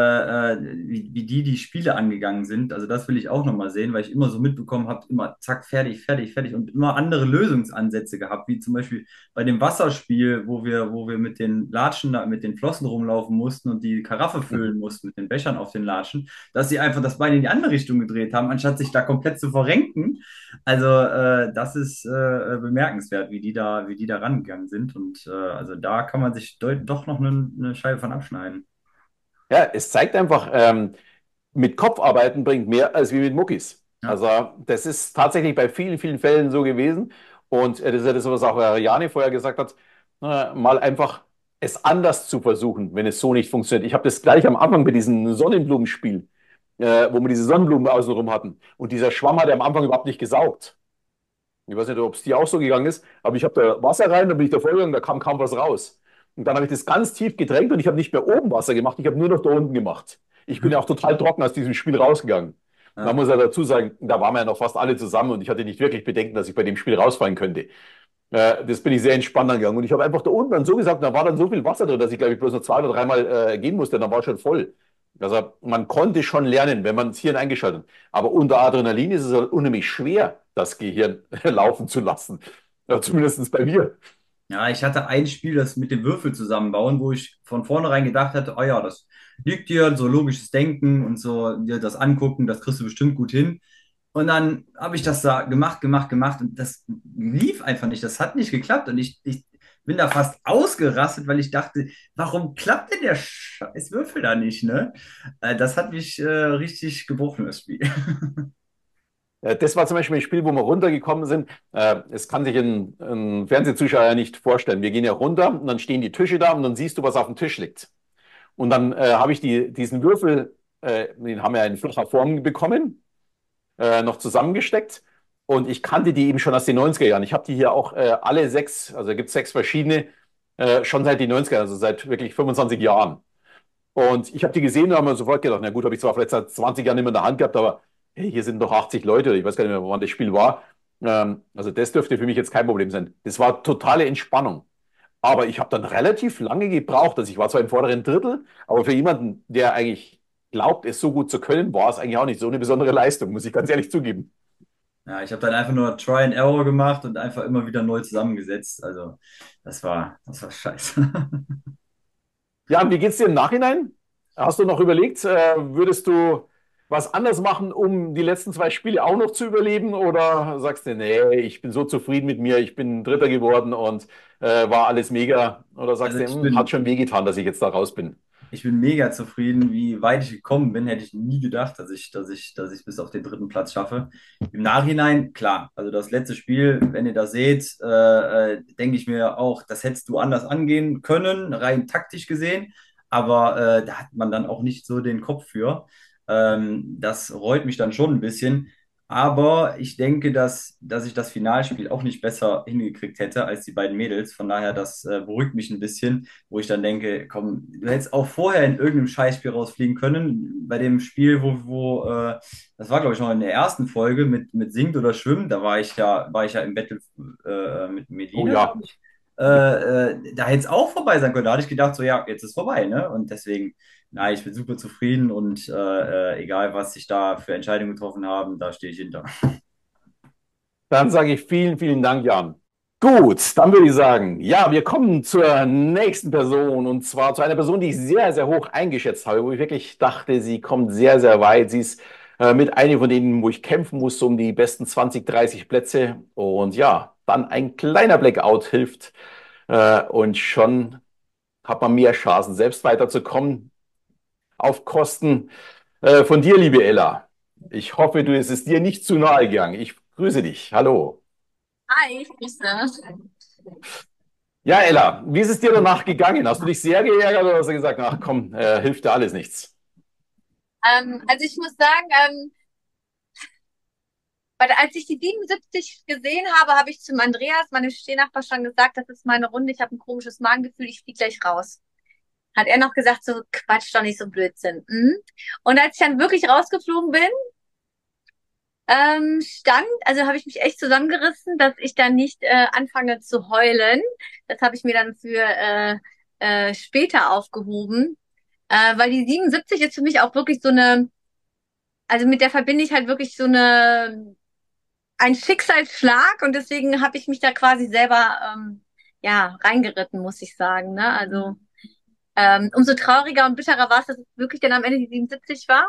wie die Spiele angegangen sind. Also das will ich auch nochmal sehen, weil ich immer so mitbekommen habe, immer zack, fertig, fertig, fertig und immer andere Lösungsansätze gehabt, wie zum Beispiel bei dem Wasserspiel, wo wir mit den Latschen, mit den Flossen rumlaufen mussten und die Karaffe Mhm. füllen mussten mit den Bechern auf den Latschen, dass sie einfach das Bein in die andere Richtung gedreht haben, anstatt sich da komplett zu verrenken. Also das ist bemerkenswert, wie die da rangegangen sind. Und also da kann man sich doch noch eine Scheibe von abschneiden. Ja, es zeigt einfach, mit Kopfarbeiten bringt mehr als wie mit Muckis. Ja, Also das ist tatsächlich bei vielen, vielen Fällen so gewesen. Und das ist ja das, was auch Jani vorher gesagt hat, mal einfach es anders zu versuchen, wenn es so nicht funktioniert. Ich habe das gleich am Anfang bei diesem Sonnenblumenspiel, wo wir diese Sonnenblumen außenrum hatten. Und dieser Schwamm hat ja am Anfang überhaupt nicht gesaugt. Ich weiß nicht, ob es dir auch so gegangen ist, aber ich habe da Wasser rein, dann bin ich da vorgegangen, da kam kaum was raus. Und dann habe ich das ganz tief gedrängt und ich habe nicht mehr oben Wasser gemacht, ich habe nur noch da unten gemacht. Ich bin ja auch total trocken aus diesem Spiel rausgegangen. Man Ja. muss ja dazu sagen, da waren wir ja noch fast alle zusammen und ich hatte nicht wirklich Bedenken, dass ich bei dem Spiel rausfallen könnte. Das bin ich sehr entspannt angegangen. Und ich habe einfach da unten dann so gesagt, da war dann so viel Wasser drin, dass ich, glaube ich, bloß noch 2 oder 3 Mal gehen musste. Dann war es schon voll. Also man konnte schon lernen, wenn man das Hirn eingeschaltet hat. Aber unter Adrenalin ist es halt unheimlich schwer, das Gehirn laufen zu lassen. Ja, zumindest bei mir. Ja, ich hatte ein Spiel, das mit dem Würfel zusammenbauen, wo ich von vornherein gedacht hatte, oh ja, das liegt dir, so logisches Denken und so, dir das angucken, das kriegst du bestimmt gut hin. Und dann habe ich das da gemacht und das lief einfach nicht, das hat nicht geklappt und ich bin da fast ausgerastet, weil ich dachte, warum klappt denn der scheiß Würfel da nicht, ne? Das hat mich richtig gebrochen, das Spiel. Das war zum Beispiel ein Spiel, wo wir runtergekommen sind. Es kann sich ein Fernsehzuschauer ja nicht vorstellen. Wir gehen ja runter und dann stehen die Tische da und dann siehst du, was auf dem Tisch liegt. Und dann habe ich diesen Würfel, den haben wir ja in flacher Form bekommen, noch zusammengesteckt. Und ich kannte die eben schon aus den 90er Jahren. Ich habe die hier auch alle 6, also gibt es 6 verschiedene, schon seit den 90er, also seit wirklich 25 Jahren. Und ich habe die gesehen und habe mir sofort gedacht, na gut, habe ich zwar vielleicht seit 20 Jahren immer in der Hand gehabt, aber hey, hier sind noch 80 Leute, oder ich weiß gar nicht mehr, wann das Spiel war. Also das dürfte für mich jetzt kein Problem sein. Das war totale Entspannung. Aber ich habe dann relativ lange gebraucht. Also ich war zwar im vorderen Drittel, aber für jemanden, der eigentlich glaubt, es so gut zu können, war es eigentlich auch nicht so eine besondere Leistung, muss ich ganz ehrlich zugeben. Ja, ich habe dann einfach nur Try and Error gemacht und einfach immer wieder neu zusammengesetzt. Also das war scheiße. Ja, und wie geht's dir im Nachhinein? Hast du noch überlegt, würdest du was anders machen, um die letzten 2 Spiele auch noch zu überleben? Oder sagst du, nee, ich bin so zufrieden mit mir, ich bin Dritter geworden und war alles mega? Oder Also sagst du, hat schon wehgetan, dass ich jetzt da raus bin? ich bin mega zufrieden, wie weit ich gekommen bin. Hätte ich nie gedacht, dass ich bis auf den dritten Platz schaffe. Im Nachhinein, klar, also das letzte Spiel, wenn ihr das seht, denke ich mir auch, das hättest du anders angehen können, rein taktisch gesehen. Aber da hat man dann auch nicht so den Kopf für. Das reut mich dann schon ein bisschen. Aber ich denke, dass ich das Finalspiel auch nicht besser hingekriegt hätte als die beiden Mädels. Von daher, das beruhigt mich ein bisschen, wo ich dann denke, komm, du hättest auch vorher in irgendeinem Scheißspiel rausfliegen können. Bei dem Spiel, das war, glaube ich, noch in der ersten Folge mit Singt oder Schwimmen, da war ich ja im Battle mit Oh Melina, glaube ja. ich. Da hätte es auch vorbei sein können. Da hatte ich gedacht, so ja, jetzt ist vorbei, ne? Und deswegen, nein, ich bin super zufrieden und egal, was sich da für Entscheidungen getroffen haben, da stehe ich hinter. Dann sage ich vielen, vielen Dank, Jan. Gut, dann würde ich sagen, ja, wir kommen zur nächsten Person und zwar zu einer Person, die ich sehr, sehr hoch eingeschätzt habe, wo ich wirklich dachte, sie kommt sehr, sehr weit. Sie ist mit einer von denen, wo ich kämpfen musste um die besten 20, 30 Plätze. Und ja, dann ein kleiner Blackout hilft und schon hat man mehr Chancen, selbst weiterzukommen auf Kosten von dir, liebe Ella. Ich hoffe, du ist es dir nicht zu nahe gegangen. Ich grüße dich. Hallo. Hi, ich grüße. Ja, Ella, wie ist es dir danach gegangen? Hast du dich sehr geärgert oder hast du gesagt, ach komm, hilft dir alles nichts? Also ich muss sagen, als ich die 77 gesehen habe, habe ich zum Andreas, meinem Stehnachbar, schon gesagt, das ist meine Runde, ich habe ein komisches Magengefühl, ich fliege gleich raus. Hat er noch gesagt, so Quatsch doch nicht, so Blödsinn. Hm? Und als ich dann wirklich rausgeflogen bin, also habe ich mich echt zusammengerissen, dass ich dann nicht anfange zu heulen. Das habe ich mir dann für später aufgehoben, weil die 77 ist für mich auch wirklich so eine, also mit der verbinde ich halt wirklich so ein Schicksalsschlag und deswegen habe ich mich da quasi selber ja reingeritten, muss ich sagen. Ne? Also umso trauriger und bitterer war es, dass es wirklich dann am Ende die 77 war.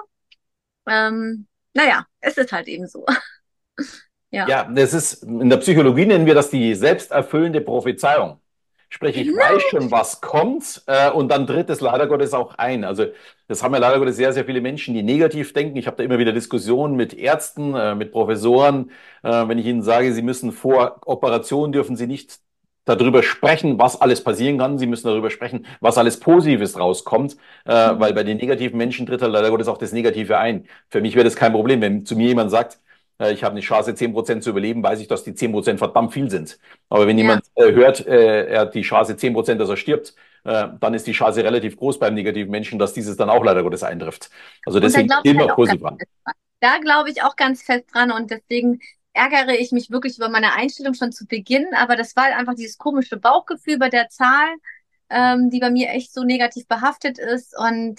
Naja, es ist halt eben so. Ja. Ja, das ist, in der Psychologie nennen wir das die selbsterfüllende Prophezeiung. Sprich, ich weiß schon, was kommt, und dann tritt es leider Gottes auch ein. Also das haben ja leider Gottes sehr, sehr viele Menschen, die negativ denken. Ich habe da immer wieder Diskussionen mit Ärzten, mit Professoren. Wenn ich ihnen sage, sie müssen vor Operation, dürfen sie nicht darüber sprechen, was alles passieren kann. Sie müssen darüber sprechen, was alles Positives rauskommt, weil bei den negativen Menschen tritt halt leider Gottes auch das Negative ein. Für mich wäre das kein Problem, wenn zu mir jemand sagt, ich habe eine Chance, 10% zu überleben, weiß ich, dass die 10% verdammt viel sind. Aber wenn Ja. jemand hört, er hat die Chance 10%, dass er stirbt, dann ist die Chance relativ groß beim negativen Menschen, dass dieses dann auch leider Gottes eintrifft. Also Und da deswegen glaube ich immer halt auch ganz positiv ran. fest dran. Da glaube ich auch ganz fest dran und deswegen ärgere ich mich wirklich über meine Einstellung schon zu Beginn, aber das war einfach dieses komische Bauchgefühl bei der Zahl, die bei mir echt so negativ behaftet ist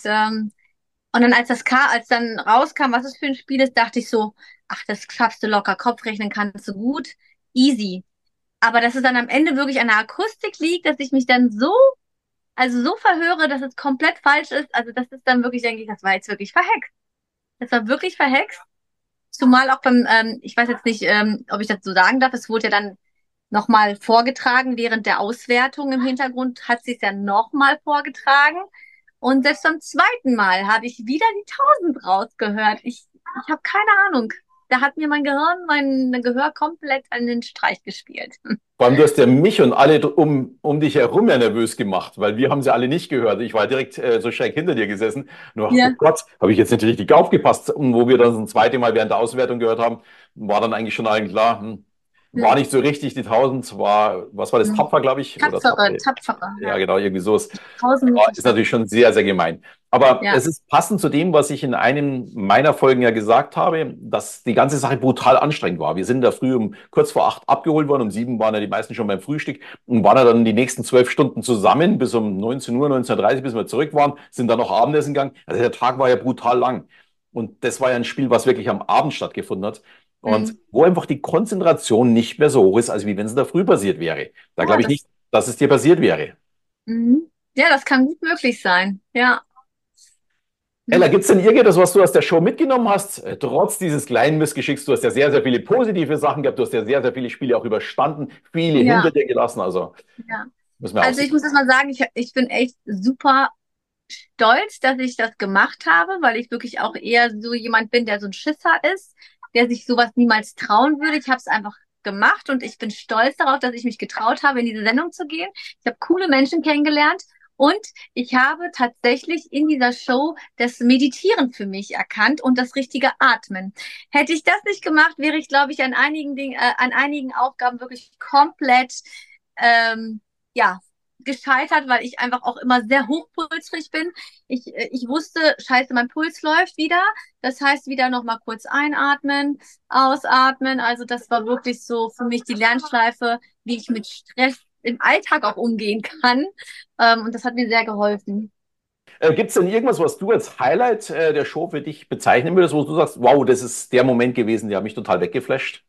und dann als dann rauskam, was es für ein Spiel ist, dachte ich so, ach, das schaffst du locker, Kopfrechnen kannst du gut, easy. Aber dass es dann am Ende wirklich an der Akustik liegt, dass ich mich dann also so verhöre, dass es komplett falsch ist, also das ist dann wirklich, denke ich, das war jetzt wirklich verhext. Das war wirklich verhext. Zumal auch ich weiß jetzt nicht, ob ich das so sagen darf, es wurde ja dann nochmal vorgetragen während der Auswertung im Hintergrund, hat sie es ja nochmal vorgetragen. Und selbst beim zweiten Mal habe ich wieder die 1000 rausgehört. Ich habe keine Ahnung. Da hat mir mein Gehör komplett an den Streich gespielt. Vor allem, du hast ja mich und alle um dich herum ja nervös gemacht, weil wir haben sie alle nicht gehört. Ich war direkt so schräg hinter dir gesessen. Nur, oh Ja. Gott, habe ich jetzt nicht richtig aufgepasst. Und wo wir dann das zweite Mal während der Auswertung gehört haben, war dann eigentlich schon allen klar, war nicht so richtig die 1000, was war das, Tapfer, glaube ich? Oder Tapfere, Tapfer? tapfere, Ja, ja. genau, irgendwie so. 1000 Ja, muss ich ist sagen. natürlich schon sehr, sehr gemein. Aber Ja, es ist passend zu dem, was ich in einem meiner Folgen ja gesagt habe, dass die ganze Sache brutal anstrengend war. Wir sind da früh kurz vor 8 abgeholt worden, um 7 waren ja die meisten schon beim Frühstück und waren ja dann die nächsten 12 Stunden zusammen bis um 19 Uhr, 19:30 bis wir zurück waren, sind dann noch Abendessen gegangen. Also der Tag war ja brutal lang. Und das war ja ein Spiel, was wirklich am Abend stattgefunden hat. Und mhm. wo einfach die Konzentration nicht mehr so hoch ist, als wie wenn es in der Früh passiert wäre. Da Ja, glaube ich nicht, dass es dir passiert wäre. ja, das kann gut möglich sein. Ja. Ella, Mhm. gibt es denn irgendetwas, was du aus der Show mitgenommen hast, trotz dieses kleinen Missgeschicks? Du hast ja sehr, sehr viele positive Sachen gehabt, du hast ja sehr, sehr viele Spiele auch überstanden, viele hinter Ja, dir gelassen, also ja. müssen wir auch Also ich sehen. muss jetzt mal sagen, ich bin echt super stolz, dass ich das gemacht habe, weil ich wirklich auch eher so jemand bin, der so ein Schisser ist, der sich sowas niemals trauen würde. Ich habe es einfach gemacht und ich bin stolz darauf, dass ich mich getraut habe, in diese Sendung zu gehen. Ich habe coole Menschen kennengelernt und ich habe tatsächlich in dieser Show das Meditieren für mich erkannt und das richtige Atmen. Hätte ich das nicht gemacht, wäre ich, glaube ich, an einigen Aufgaben wirklich komplett ähm, ja, gescheitert, weil ich einfach auch immer sehr hochpulsig bin. Ich wusste, scheiße, mein Puls läuft wieder. Das heißt, wieder nochmal kurz einatmen, ausatmen. Also das war wirklich so für mich die Lernschleife, wie ich mit Stress im Alltag auch umgehen kann. Und das hat mir sehr geholfen. Gibt es denn irgendwas, was du als Highlight der Show für dich bezeichnen würdest, wo du sagst, wow, das ist der Moment gewesen, der hat mich total weggeflasht?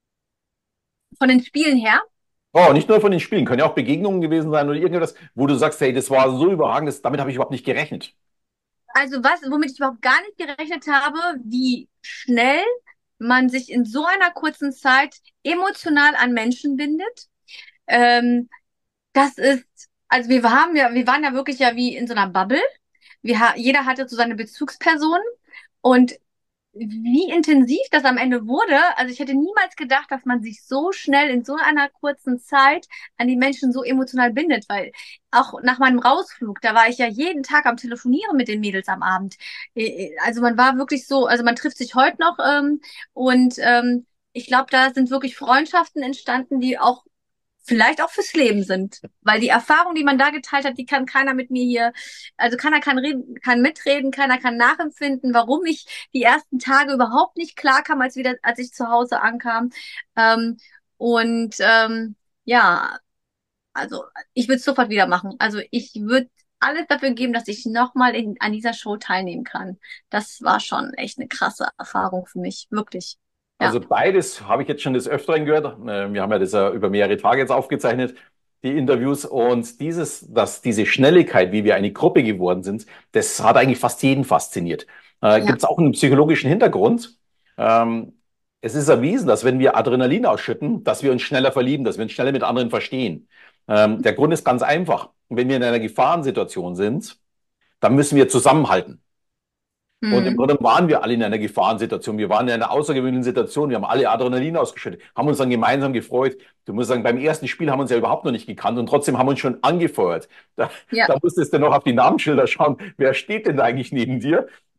Von den Spielen her. Oh, nicht nur von den Spielen, können ja auch Begegnungen gewesen sein oder irgendwas, wo du sagst, hey, das war so überragend, damit habe ich überhaupt nicht gerechnet. Also womit ich überhaupt gar nicht gerechnet habe, wie schnell man sich in so einer kurzen Zeit emotional an Menschen bindet. Ähm, Das ist, also wir waren ja wirklich ja wie in so einer Bubble. Jeder hatte so seine Bezugspersonen und wie intensiv das am Ende wurde. Also ich hätte niemals gedacht, dass man sich so schnell in so einer kurzen Zeit an die Menschen so emotional bindet, weil auch nach meinem Rausflug, da war ich ja jeden Tag am Telefonieren mit den Mädels am Abend. Also man war wirklich so, also man trifft sich heute noch und ich glaube, da sind wirklich Freundschaften entstanden, die auch vielleicht auch fürs Leben sind. Weil die Erfahrung, die man da geteilt hat, die kann keiner mit mir hier, also keiner kann reden, kann mitreden, keiner kann nachempfinden, warum ich die ersten Tage überhaupt nicht klar kam, als ich zu Hause ankam. Ähm, und ja, also ich würde es sofort wieder machen. Also ich würde alles dafür geben, dass ich nochmal an dieser Show teilnehmen kann. Das war schon echt eine krasse Erfahrung für mich, wirklich. Ja. Also beides habe ich jetzt schon des Öfteren gehört. Wir haben ja das ja über mehrere Tage jetzt aufgezeichnet, die Interviews. Und diese Schnelligkeit, wie wir eine Gruppe geworden sind, das hat eigentlich fast jeden fasziniert. Ja. Gibt es auch einen psychologischen Hintergrund? Ähm, Es ist erwiesen, dass wenn wir Adrenalin ausschütten, dass wir uns schneller verlieben, dass wir uns schneller mit anderen verstehen. Der Grund ist ganz einfach. Wenn wir in einer Gefahrensituation sind, dann müssen wir zusammenhalten. Und im Hm. Grunde waren wir alle in einer Gefahrensituation. Wir waren in einer außergewöhnlichen Situation. Wir haben alle Adrenalin ausgeschüttet, haben uns dann gemeinsam gefreut. Du musst sagen, beim ersten Spiel haben wir uns ja überhaupt noch nicht gekannt und trotzdem haben wir uns schon angefeuert. Da, Ja. da musstest du noch auf die Namensschilder schauen. Wer steht denn da eigentlich neben dir?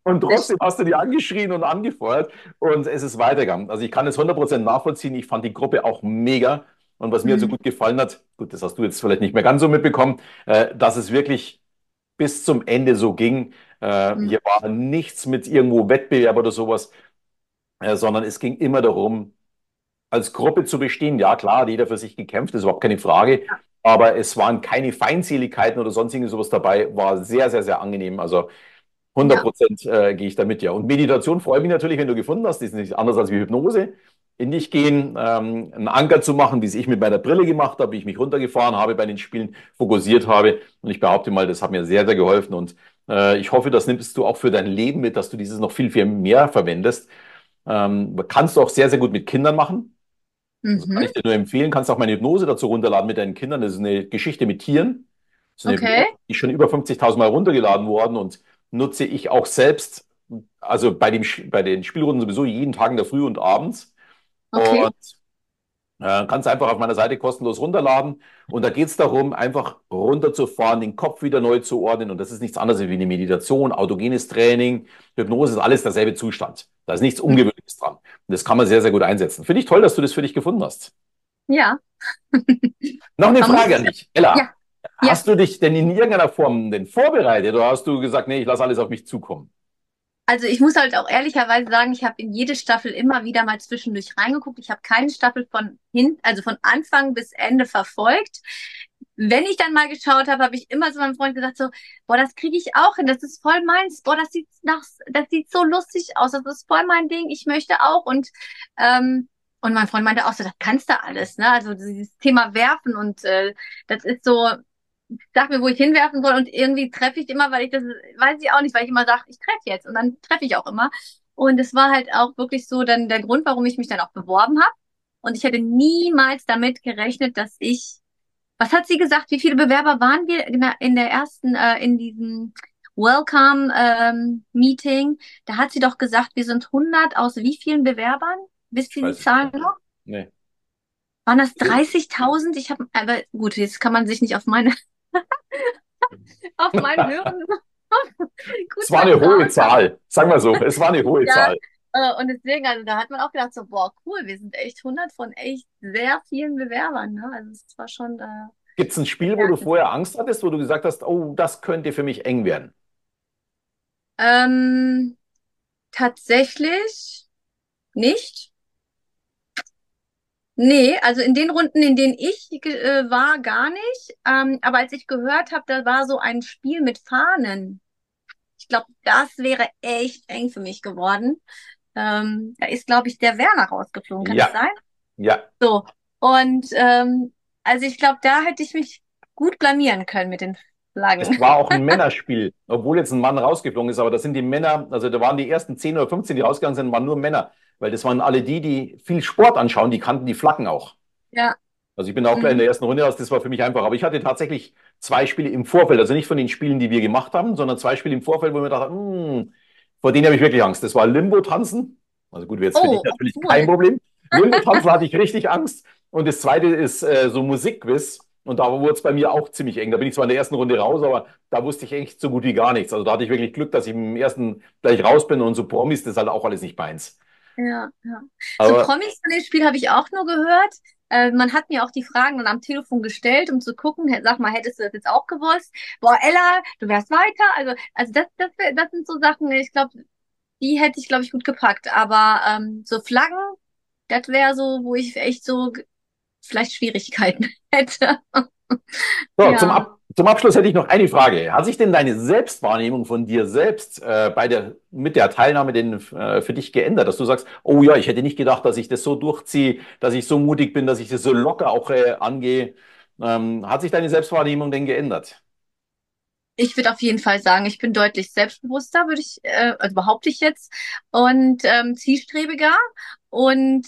Und Das, trotzdem hast du die angeschrien und angefeuert und es ist weitergegangen. Also ich kann es 100% nachvollziehen. Ich fand die Gruppe auch mega. Und was mir so mhm. gut gefallen hat, gut, das hast du jetzt vielleicht nicht mehr ganz so mitbekommen, dass es wirklich bis zum Ende so ging. Mhm. Hier war nichts mit irgendwo Wettbewerb oder sowas, sondern es ging immer darum, als Gruppe zu bestehen. Ja, klar, hat jeder für sich gekämpft, das ist überhaupt keine Frage. Aber es waren keine Feindseligkeiten oder sonstiges sowas dabei. War sehr, sehr, sehr angenehm. Also hundert Ja, Prozent gehe ich da mit, ja. Und Meditation freue mich natürlich, wenn du gefunden hast. Das ist nicht anders als wie Hypnose. In dich gehen, einen Anker zu machen, wie es ich mit meiner Brille gemacht habe, wie ich mich runtergefahren habe bei den Spielen, fokussiert habe. Und ich behaupte mal, das hat mir sehr, sehr geholfen. Und ich hoffe, das nimmst du auch für dein Leben mit, dass du dieses noch viel, viel mehr verwendest. Kannst du auch sehr, sehr gut mit Kindern machen. Also kann mhm. ich dir nur empfehlen, kannst auch meine Hypnose dazu runterladen mit deinen Kindern. Das ist eine Geschichte mit Tieren. Das ist eine Okay. Hypnose, die ist schon über 50.000 Mal runtergeladen worden und nutze ich auch selbst, also bei den Spielrunden sowieso jeden Tag in der Früh und abends. Okay. Und kannst einfach auf meiner Seite kostenlos runterladen. Und da geht es darum, einfach runterzufahren, den Kopf wieder neu zu ordnen. Und das ist nichts anderes wie eine Meditation, autogenes Training, Hypnose ist alles derselbe Zustand. Da ist nichts Ungewöhnliches dran. Und das kann man sehr, sehr gut einsetzen. Finde ich toll, dass du das für dich gefunden hast. Ja. Noch eine Man muss Frage es, an dich. Ella, ja, ja. hast du dich denn in irgendeiner Form denn vorbereitet oder hast du gesagt, nee, ich lasse alles auf mich zukommen? Also ich muss halt auch ehrlicherweise sagen, ich habe in jede Staffel immer wieder mal zwischendurch reingeguckt. Ich habe keine Staffel also von Anfang bis Ende verfolgt. Wenn ich dann mal geschaut habe, habe ich immer zu meinem Freund gesagt so, boah, das kriege ich auch hin, das ist voll meins, boah, das sieht so lustig aus, das ist voll mein Ding, ich möchte auch und mein Freund meinte auch so, das kannst du alles, ne? Also dieses Thema Werfen und das ist so, sag mir, wo ich hinwerfen soll und irgendwie treffe ich immer, weil ich das, weiß ich auch nicht, weil ich immer sage, ich treffe jetzt und dann treffe ich auch immer. Und es war halt auch wirklich so dann der Grund, warum ich mich dann auch beworben habe. Und ich hätte niemals damit gerechnet, dass was hat sie gesagt, wie viele Bewerber waren wir in der ersten, in diesem Welcome Meeting? Da hat sie doch gesagt, wir sind 100 aus wie vielen Bewerbern? Wisst ihr die Weiß ich Zahlen nicht. noch? Nee. Waren das 30.000? Ich habe, aber gut, jetzt kann man sich nicht auf meine auf meinen Hören Es gut war eine hohe vertrauen. Zahl. Sagen wir so, es war eine hohe Ja, Zahl. und deswegen, also da hat man auch gedacht, so, boah, cool, wir sind echt 100 von echt sehr vielen Bewerbern, ne? Also es war schon Gibt es ein Spiel, wo du bemerkenswert. vorher Angst hattest, wo du gesagt hast, oh, das könnte für mich eng werden? Ähm, tatsächlich nicht. Nee, also in den Runden, in denen ich war, gar nicht. Aber als ich gehört habe, da war so ein Spiel mit Fahnen. Ich glaube, das wäre echt eng für mich geworden. Da ist, glaube ich, der Werner rausgeflogen, kann das Ja, sein? ja. So. Und also ich glaube, da hätte ich mich gut blamieren können mit den Es Flaggen. war auch ein Männerspiel, obwohl jetzt ein Mann rausgeflogen ist, aber das sind die Männer, also da waren die ersten 10 oder 15, die rausgegangen sind, waren nur Männer, weil das waren alle die, die viel Sport anschauen, die kannten die Flaggen auch. Ja. Also ich bin auch gleich in Mhm. der ersten Runde raus, das war für mich einfach. Aber ich hatte tatsächlich zwei Spiele im Vorfeld, also nicht von den Spielen, die wir gemacht haben, sondern zwei Spiele im Vorfeld, wo ich mir dachte, vor denen habe ich wirklich Angst. Das war Limbo-Tanzen. Also gut, jetzt für dich Oh, natürlich kein cool. Problem. Limbo-Tanzen hatte ich richtig Angst. Und das zweite ist so Musikquiz. Und da wurde es bei mir auch ziemlich eng. Da bin ich zwar in der ersten Runde raus, aber da wusste ich echt so gut wie gar nichts. Also da hatte ich wirklich Glück, dass ich im ersten gleich raus bin und so Promis, das ist halt auch alles nicht meins. Ja, ja. So Aber Promis von dem Spiel habe ich auch nur gehört. Man hat mir auch die Fragen dann am Telefon gestellt, um zu gucken, sag mal, hättest du das jetzt auch gewusst? Boah, Ella, du wärst weiter. Also das sind so Sachen, ich glaube, die hätte ich, glaube ich, gut gepackt. Aber so Flaggen, das wäre so, wo ich echt so vielleicht Schwierigkeiten hätte. so, Ja. zum Abschluss hätte ich noch eine Frage. Hat sich denn deine Selbstwahrnehmung von dir selbst mit der Teilnahme denn, für dich geändert, dass du sagst, oh ja, ich hätte nicht gedacht, dass ich das so durchziehe, dass ich so mutig bin, dass ich das so locker auch angehe. Hat sich deine Selbstwahrnehmung denn geändert? Ich würde auf jeden Fall sagen, ich bin deutlich selbstbewusster, also behaupte ich jetzt, und zielstrebiger. Und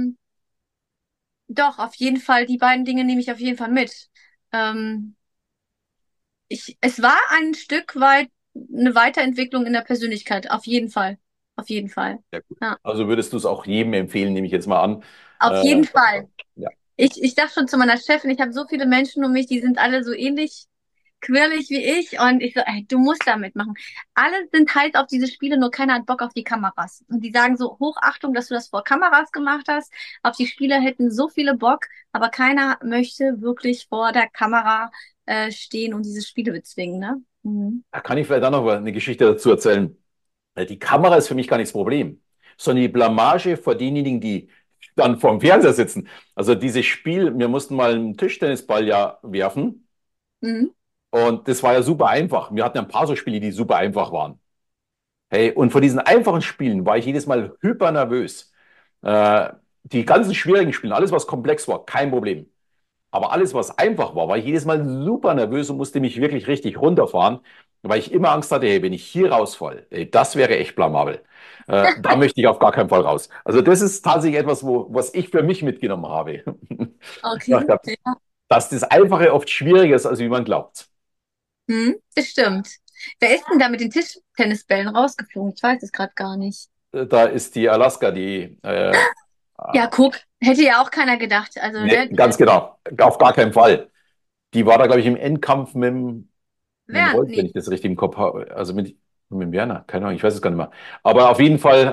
doch, auf jeden Fall, die beiden Dinge nehme ich auf jeden Fall mit. Ähm, es war ein Stück weit eine Weiterentwicklung in der Persönlichkeit, auf jeden Fall. Auf jeden Fall. Ja, gut. Ja, Also würdest du es auch jedem empfehlen, nehme ich jetzt mal an. auf Äh, jeden Fall. ja, Ich sag schon zu meiner Chefin, ich habe so viele Menschen um mich, die sind alle so ähnlich. quirlig wie ich und ich so, ey, du musst da mitmachen. Alle sind heiß auf diese Spiele, nur keiner hat Bock auf die Kameras. Und die sagen so, Hochachtung, dass du das vor Kameras gemacht hast. Auf die Spiele hätten so viele Bock, aber keiner möchte wirklich vor der Kamera stehen und diese Spiele bezwingen, ne? Mhm. Da kann ich vielleicht auch noch eine Geschichte dazu erzählen. Die Kamera ist für mich gar nicht das Problem, sondern die Blamage vor denjenigen, die dann vorm Fernseher sitzen. Also dieses Spiel, wir mussten mal einen Tischtennisball ja werfen Mhm. und das war ja super einfach. Wir hatten ja ein paar so Spiele, die super einfach waren. Hey, und vor diesen einfachen Spielen war ich jedes Mal hyper nervös. Äh, Die ganzen schwierigen Spiele, alles was komplex war, kein Problem. Aber alles, was einfach war, war ich jedes Mal super nervös und musste mich wirklich richtig runterfahren, weil ich immer Angst hatte, hey, wenn ich hier rausfalle, ey, das wäre echt blamabel. Da möchte ich auf gar keinen Fall raus. Also das ist tatsächlich etwas, was ich für mich mitgenommen habe. Okay. Ja, Ja. dass das Einfache oft schwieriger ist, als wie man glaubt. Das stimmt. Wer ist denn da mit den Tischtennisbällen rausgeflogen? Ich weiß es gerade gar nicht. Da ist die Alaska, die, Ja, guck, hätte ja auch keiner gedacht. Also, ne, ne, ganz genau, auf gar keinen Fall. Die war da, glaube ich, im Endkampf mit dem wer? Rolf, wenn Nee, ich das richtig im Kopf habe. Also mit dem Werner, keine Ahnung, ich weiß es gar nicht mehr. Aber auf jeden Fall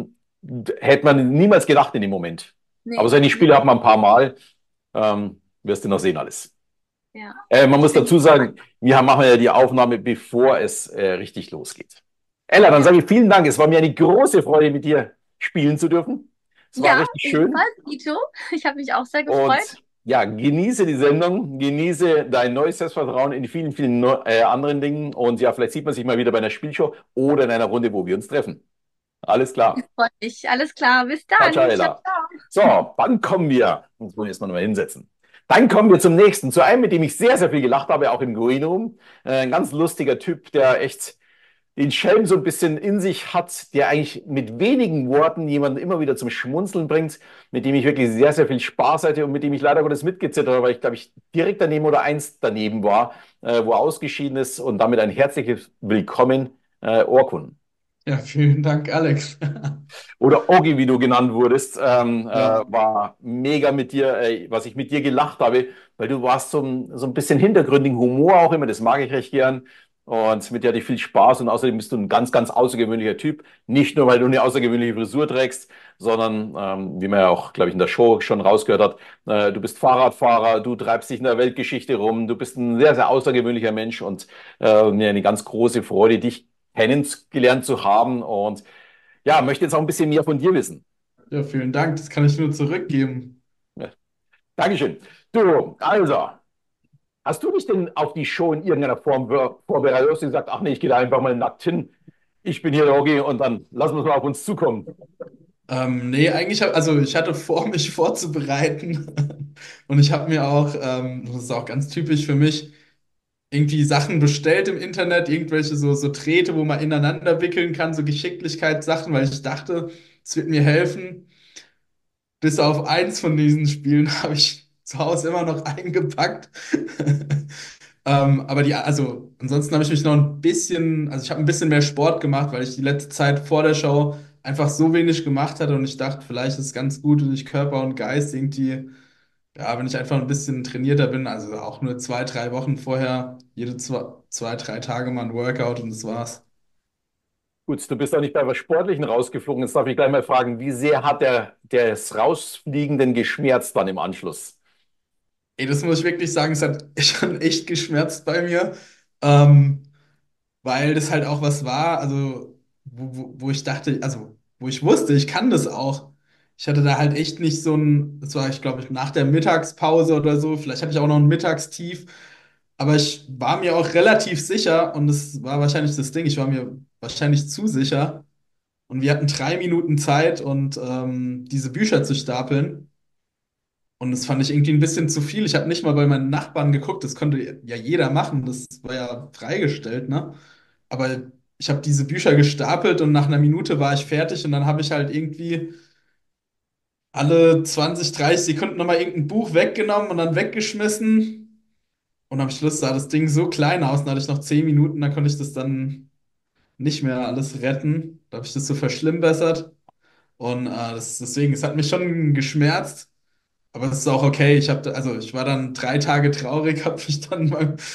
hätte man niemals gedacht in dem Moment. Aber nee, solche nee, Spiele hat man ein paar Mal. Wirst du noch sehen alles. ja. Man muss dazu sagen, wir machen ja die Aufnahme, bevor es richtig losgeht. Ella, dann Ja. sage ich vielen Dank. Es war mir eine große Freude, mit dir spielen zu dürfen. Es war Ja, richtig schön. ebenfalls, Ito. Ich habe mich auch sehr gefreut. Und ja, genieße die Sendung, genieße dein neues Selbstvertrauen in vielen, vielen anderen Dingen. Und ja, vielleicht sieht man sich mal wieder bei einer Spielshow oder in einer Runde, wo wir uns treffen. Alles klar. Freut mich. Alles klar. Bis Ciao, ciao, dann. Ciao, Ella. ciao. So, dann kommen wir. Jetzt muss ich erstmal nochmal hinsetzen. Dann kommen wir zum nächsten, zu einem, mit dem ich sehr, sehr viel gelacht habe, auch im Green Room. Ein ganz lustiger Typ, der echt den Schelm so ein bisschen in sich hat, der eigentlich mit wenigen Worten jemanden immer wieder zum Schmunzeln bringt, mit dem ich wirklich sehr, sehr viel Spaß hatte und mit dem ich leider Gottes mitgezittert habe, weil ich glaube, ich direkt daneben oder eins daneben war, wo er ausgeschieden ist und damit ein herzliches Willkommen, Orkun. Ja, vielen Dank, Alex. Oder Ogi, wie du genannt wurdest, Ja, war mega mit dir, was ich mit dir gelacht habe, weil du warst so ein bisschen hintergründigen Humor auch immer, das mag ich recht gern. Und mit dir hatte ich viel Spaß und außerdem bist du ein ganz, ganz außergewöhnlicher Typ. Nicht nur, weil du eine außergewöhnliche Frisur trägst, sondern, wie man ja auch, glaube ich, in der Show schon rausgehört hat, du bist Fahrradfahrer, du treibst dich in der Weltgeschichte rum, du bist ein sehr, sehr außergewöhnlicher Mensch und mir eine ganz große Freude, dich kennengelernt zu haben. Und ja, möchte jetzt auch ein bisschen mehr von dir wissen. ja, vielen Dank. Das kann ich nur zurückgeben. Ja, Dankeschön. Du, also, hast du dich denn auf die Show in irgendeiner Form vorbereitet? Du hast gesagt, ach nee, ich gehe da einfach mal nackt hin. Ich bin hier der Oggi und dann lassen wir es mal auf uns zukommen. Nee, eigentlich, also ich hatte vor, mich vorzubereiten und ich habe mir auch, das ist auch ganz typisch für mich, irgendwie Sachen bestellt im Internet, irgendwelche so Drähte, wo man ineinander wickeln kann, so Geschicklichkeitssachen, weil ich dachte, es wird mir helfen. Bis auf eins von diesen Spielen habe ich zu Hause immer noch eingepackt. Aber also ansonsten habe ich mich noch ein bisschen, also ich habe ein bisschen mehr Sport gemacht, weil ich die letzte Zeit vor der Show einfach so wenig gemacht hatte und ich dachte, vielleicht ist es ganz gut, wenn ich Körper und Geist irgendwie, ja, wenn ich einfach ein bisschen trainierter bin, also auch nur 2, 3 Wochen vorher, jede 2, 3 Tage mal ein Workout und das war's. Gut, du bist auch nicht bei was Sportlichen rausgeflogen. Jetzt darf ich gleich mal fragen, wie sehr hat des Rausfliegen denn geschmerzt dann im Anschluss? Ey, das muss ich wirklich sagen, es hat schon echt geschmerzt bei mir. Ähm, Weil das halt auch was war, also wo ich dachte, also wo ich wusste, ich kann das auch. Ich hatte da halt echt nicht so ein, das war ich glaube ich nach der Mittagspause oder so, vielleicht hatte ich auch noch ein Mittagstief, aber ich war mir auch relativ sicher und das war wahrscheinlich das Ding, ich war mir wahrscheinlich zu sicher und wir hatten 3 Minuten Zeit und diese Bücher zu stapeln. Und das fand ich irgendwie ein bisschen zu viel. Ich habe nicht mal bei meinen Nachbarn geguckt. Das konnte ja jeder machen. Das war ja freigestellt, ne? Aber ich habe diese Bücher gestapelt und nach einer Minute war ich fertig und dann habe ich halt irgendwie alle 20, 30 Sekunden nochmal irgendein Buch weggenommen und dann weggeschmissen. Und am Schluss sah das Ding so klein aus. Dann hatte ich noch 10 Minuten, dann konnte ich das dann nicht mehr alles retten. Da habe ich das so verschlimmbessert. Und deswegen, es hat mich schon geschmerzt. Aber es ist auch okay. Also ich war dann 3 Tage traurig, habe mich dann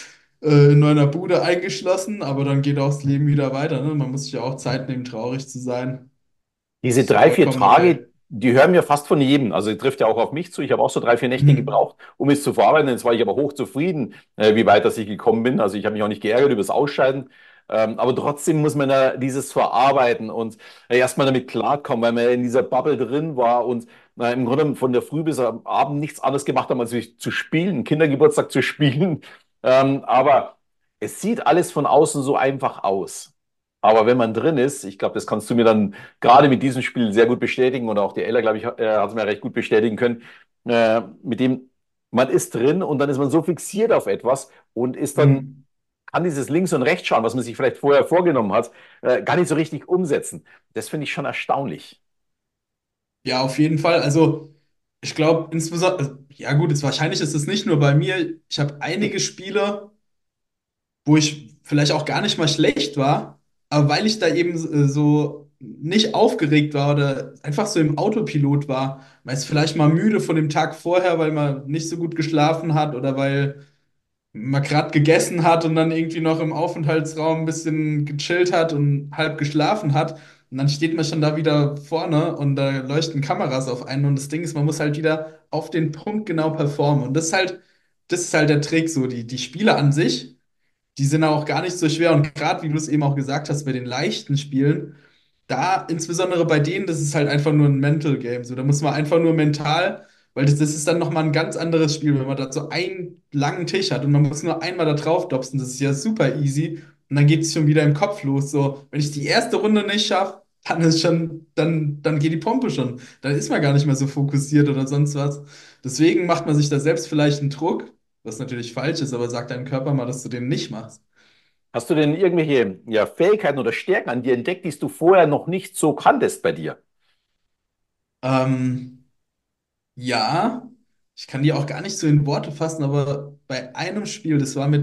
in einer Bude eingeschlossen, aber dann geht auch das Leben wieder weiter, ne? Man muss sich ja auch Zeit nehmen, traurig zu sein. Diese Das ist ja 3, 4 vollkommen okay. Tage, die hören mir fast von jedem. Also, die trifft ja auch auf mich zu. Ich habe auch so 3, 4 Nächte Mhm. gebraucht, um es zu verarbeiten. Jetzt war ich aber hochzufrieden, wie weit dass ich gekommen bin. Also, ich habe mich auch nicht geärgert über das Ausscheiden. Aber trotzdem muss man ja dieses verarbeiten und erstmal damit klarkommen, weil man ja in dieser Bubble drin war und im Grunde von der Früh bis am Abend nichts anderes gemacht haben, als zu spielen, Kindergeburtstag zu spielen. Aber es sieht alles von außen so einfach aus. Aber wenn man drin ist, ich glaube, das kannst du mir dann gerade mit diesem Spiel sehr gut bestätigen und auch die Ella, glaube ich, hat es mir recht gut bestätigen können, mit dem man ist drin und dann ist man so fixiert auf etwas und ist dann, Mhm. kann dieses Links- und Rechtsschauen, was man sich vielleicht vorher vorgenommen hat, gar nicht so richtig umsetzen. Das finde ich schon erstaunlich. Ja, auf jeden Fall. Also, ich glaube, insbesondere, also, ja gut, wahrscheinlich ist es nicht nur bei mir. Ich habe einige Spiele, wo ich vielleicht auch gar nicht mal schlecht war, aber weil ich da eben so nicht aufgeregt war oder einfach so im Autopilot war, weil es vielleicht mal müde von dem Tag vorher, weil man nicht so gut geschlafen hat oder weil man gerade gegessen hat und dann irgendwie noch im Aufenthaltsraum ein bisschen gechillt hat und halb geschlafen hat. Und dann steht man schon da wieder vorne und da leuchten Kameras auf einen. Und das Ding ist, man muss halt wieder auf den Punkt genau performen. Und das ist halt der Trick, so die Spiele an sich, die sind auch gar nicht so schwer. Und gerade, wie du es eben auch gesagt hast, bei den leichten Spielen, da, insbesondere bei denen, das ist halt einfach nur ein Mental Game. So, da muss man einfach nur mental, weil das ist dann nochmal ein ganz anderes Spiel, wenn man da so einen langen Tisch hat und man muss nur einmal da drauf dopsen. Das ist ja super easy. Und dann geht es schon wieder im Kopf los. So, wenn ich die erste Runde nicht schaffe, dann geht die Pompe schon. Dann ist man gar nicht mehr so fokussiert oder sonst was. Deswegen macht man sich da selbst vielleicht einen Druck, was natürlich falsch ist, aber sagt deinem Körper mal, dass du den nicht machst. Hast du denn irgendwelche Fähigkeiten oder Stärken an dir entdeckt, die du vorher noch nicht so kanntest bei dir? Ähm, Ja, ich kann die auch gar nicht so in Worte fassen, aber bei einem Spiel, das war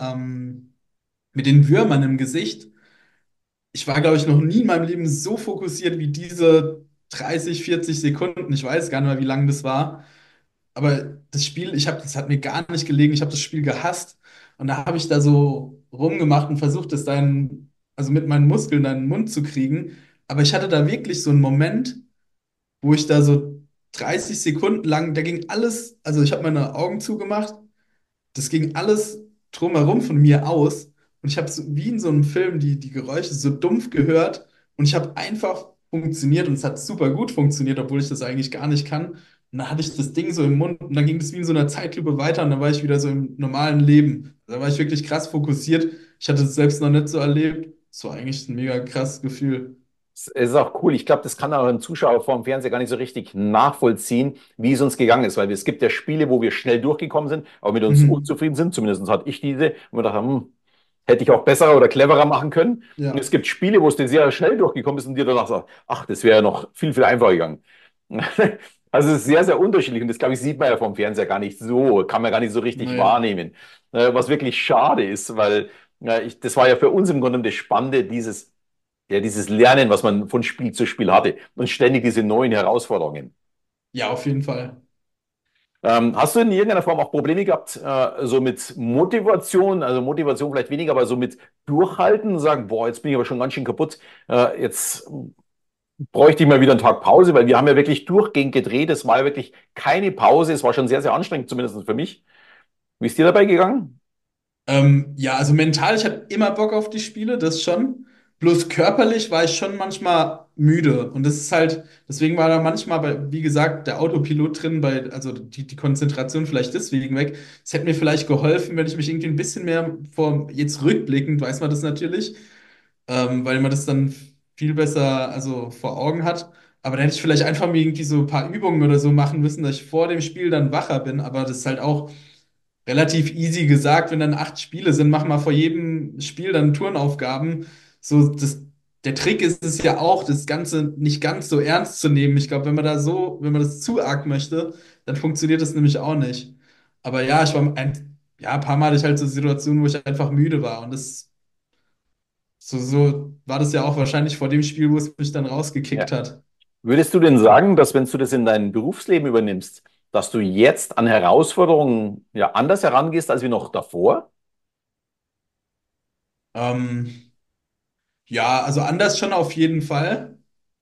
mit den Würmern im Gesicht, ich war, glaube ich, noch nie in meinem Leben so fokussiert wie diese 30, 40 Sekunden. Ich weiß gar nicht mehr, wie lang das war. Aber das hat mir gar nicht gelegen. Ich habe das Spiel gehasst. Und da habe ich da so rumgemacht und versucht, also mit meinen Muskeln in den Mund zu kriegen. Aber ich hatte da wirklich so einen Moment, wo ich da so 30 Sekunden lang, da ging alles, also ich habe meine Augen zugemacht, das ging alles drumherum von mir aus und ich habe so, wie in so einem Film die Geräusche so dumpf gehört und ich habe einfach funktioniert und es hat super gut funktioniert, obwohl ich das eigentlich gar nicht kann. Und dann hatte ich das Ding so im Mund und dann ging das wie in so einer Zeitlupe weiter und dann war ich wieder so im normalen Leben. Da war ich wirklich krass fokussiert. Ich hatte es selbst noch nicht so erlebt. Das war eigentlich ein mega krasses Gefühl. Es ist auch cool. Ich glaube, das kann auch ein Zuschauer vor dem Fernseher gar nicht so richtig nachvollziehen, wie es uns gegangen ist. Weil es gibt ja Spiele, wo wir schnell durchgekommen sind, aber mit uns Mhm. unzufrieden sind. Zumindest hatte ich diese. Und wir dachten, hätte ich auch besser oder cleverer machen können. Und Ja. es gibt Spiele, wo es dir sehr schnell durchgekommen ist und dir danach sagt, ach, das wäre ja noch viel, viel einfacher gegangen. Also es ist sehr, sehr unterschiedlich. Und das, glaube ich, sieht man ja vom Fernseher gar nicht so, kann man gar nicht so richtig Nee. wahrnehmen. Was wirklich schade ist, weil das war ja für uns im Grunde das Spannende, dieses Lernen, was man von Spiel zu Spiel hatte und ständig diese neuen Herausforderungen. Ja, auf jeden Fall. Hast du in irgendeiner Form auch Probleme gehabt, so mit Motivation, also Motivation vielleicht weniger, aber so mit Durchhalten, sagen, boah, jetzt bin ich aber schon ganz schön kaputt, jetzt bräuchte ich mal wieder einen Tag Pause, weil wir haben ja wirklich durchgehend gedreht, es war ja wirklich keine Pause, es war schon sehr, sehr anstrengend, zumindest für mich. Wie ist dir dabei gegangen? Ja, also mental, ich hatte immer Bock auf die Spiele, das schon. Bloß körperlich war ich schon manchmal müde. Und das ist halt, deswegen war da manchmal, wie gesagt, der Autopilot drin, also die Konzentration vielleicht deswegen weg. Es hätte mir vielleicht geholfen, wenn ich mich irgendwie ein bisschen mehr jetzt rückblickend, weiß man das natürlich, weil man das dann viel besser, also vor Augen hat. Aber da hätte ich vielleicht einfach mir irgendwie so ein paar Übungen oder so machen müssen, dass ich vor dem Spiel dann wacher bin. Aber das ist halt auch relativ easy gesagt, wenn dann 8 Spiele sind, mach mal vor jedem Spiel dann Turnaufgaben. So, der Trick ist es ja auch, das Ganze nicht ganz so ernst zu nehmen. Ich glaube, wenn man das zu arg möchte, dann funktioniert das nämlich auch nicht. Aber ja, ein paar Mal hatte ich halt so Situationen, wo ich einfach müde war. Und so war das ja auch wahrscheinlich vor dem Spiel, wo es mich dann rausgekickt Ja. hat. Würdest du denn sagen, dass wenn du das in dein Berufsleben übernimmst, dass du jetzt an Herausforderungen ja anders herangehst als wie noch davor? Ähm, ja, also anders schon auf jeden Fall.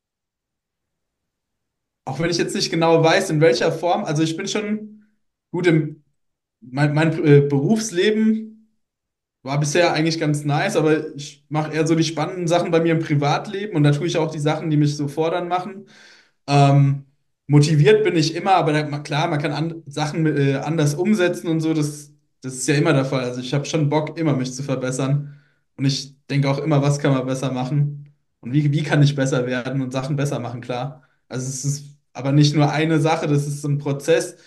Auch wenn ich jetzt nicht genau weiß, in welcher Form. Also ich bin schon gut mein Berufsleben war bisher eigentlich ganz nice, aber ich mache eher so die spannenden Sachen bei mir im Privatleben und da tue ich auch die Sachen, die mich so fordern machen. Ähm, motiviert bin ich immer, aber klar, man kann Sachen anders umsetzen und so, das ist ja immer der Fall. Also ich habe schon Bock, immer mich zu verbessern. Und ich denke auch immer, was kann man besser machen? Und wie kann ich besser werden und Sachen besser machen, klar. Also es ist aber nicht nur eine Sache, das ist so ein Prozess,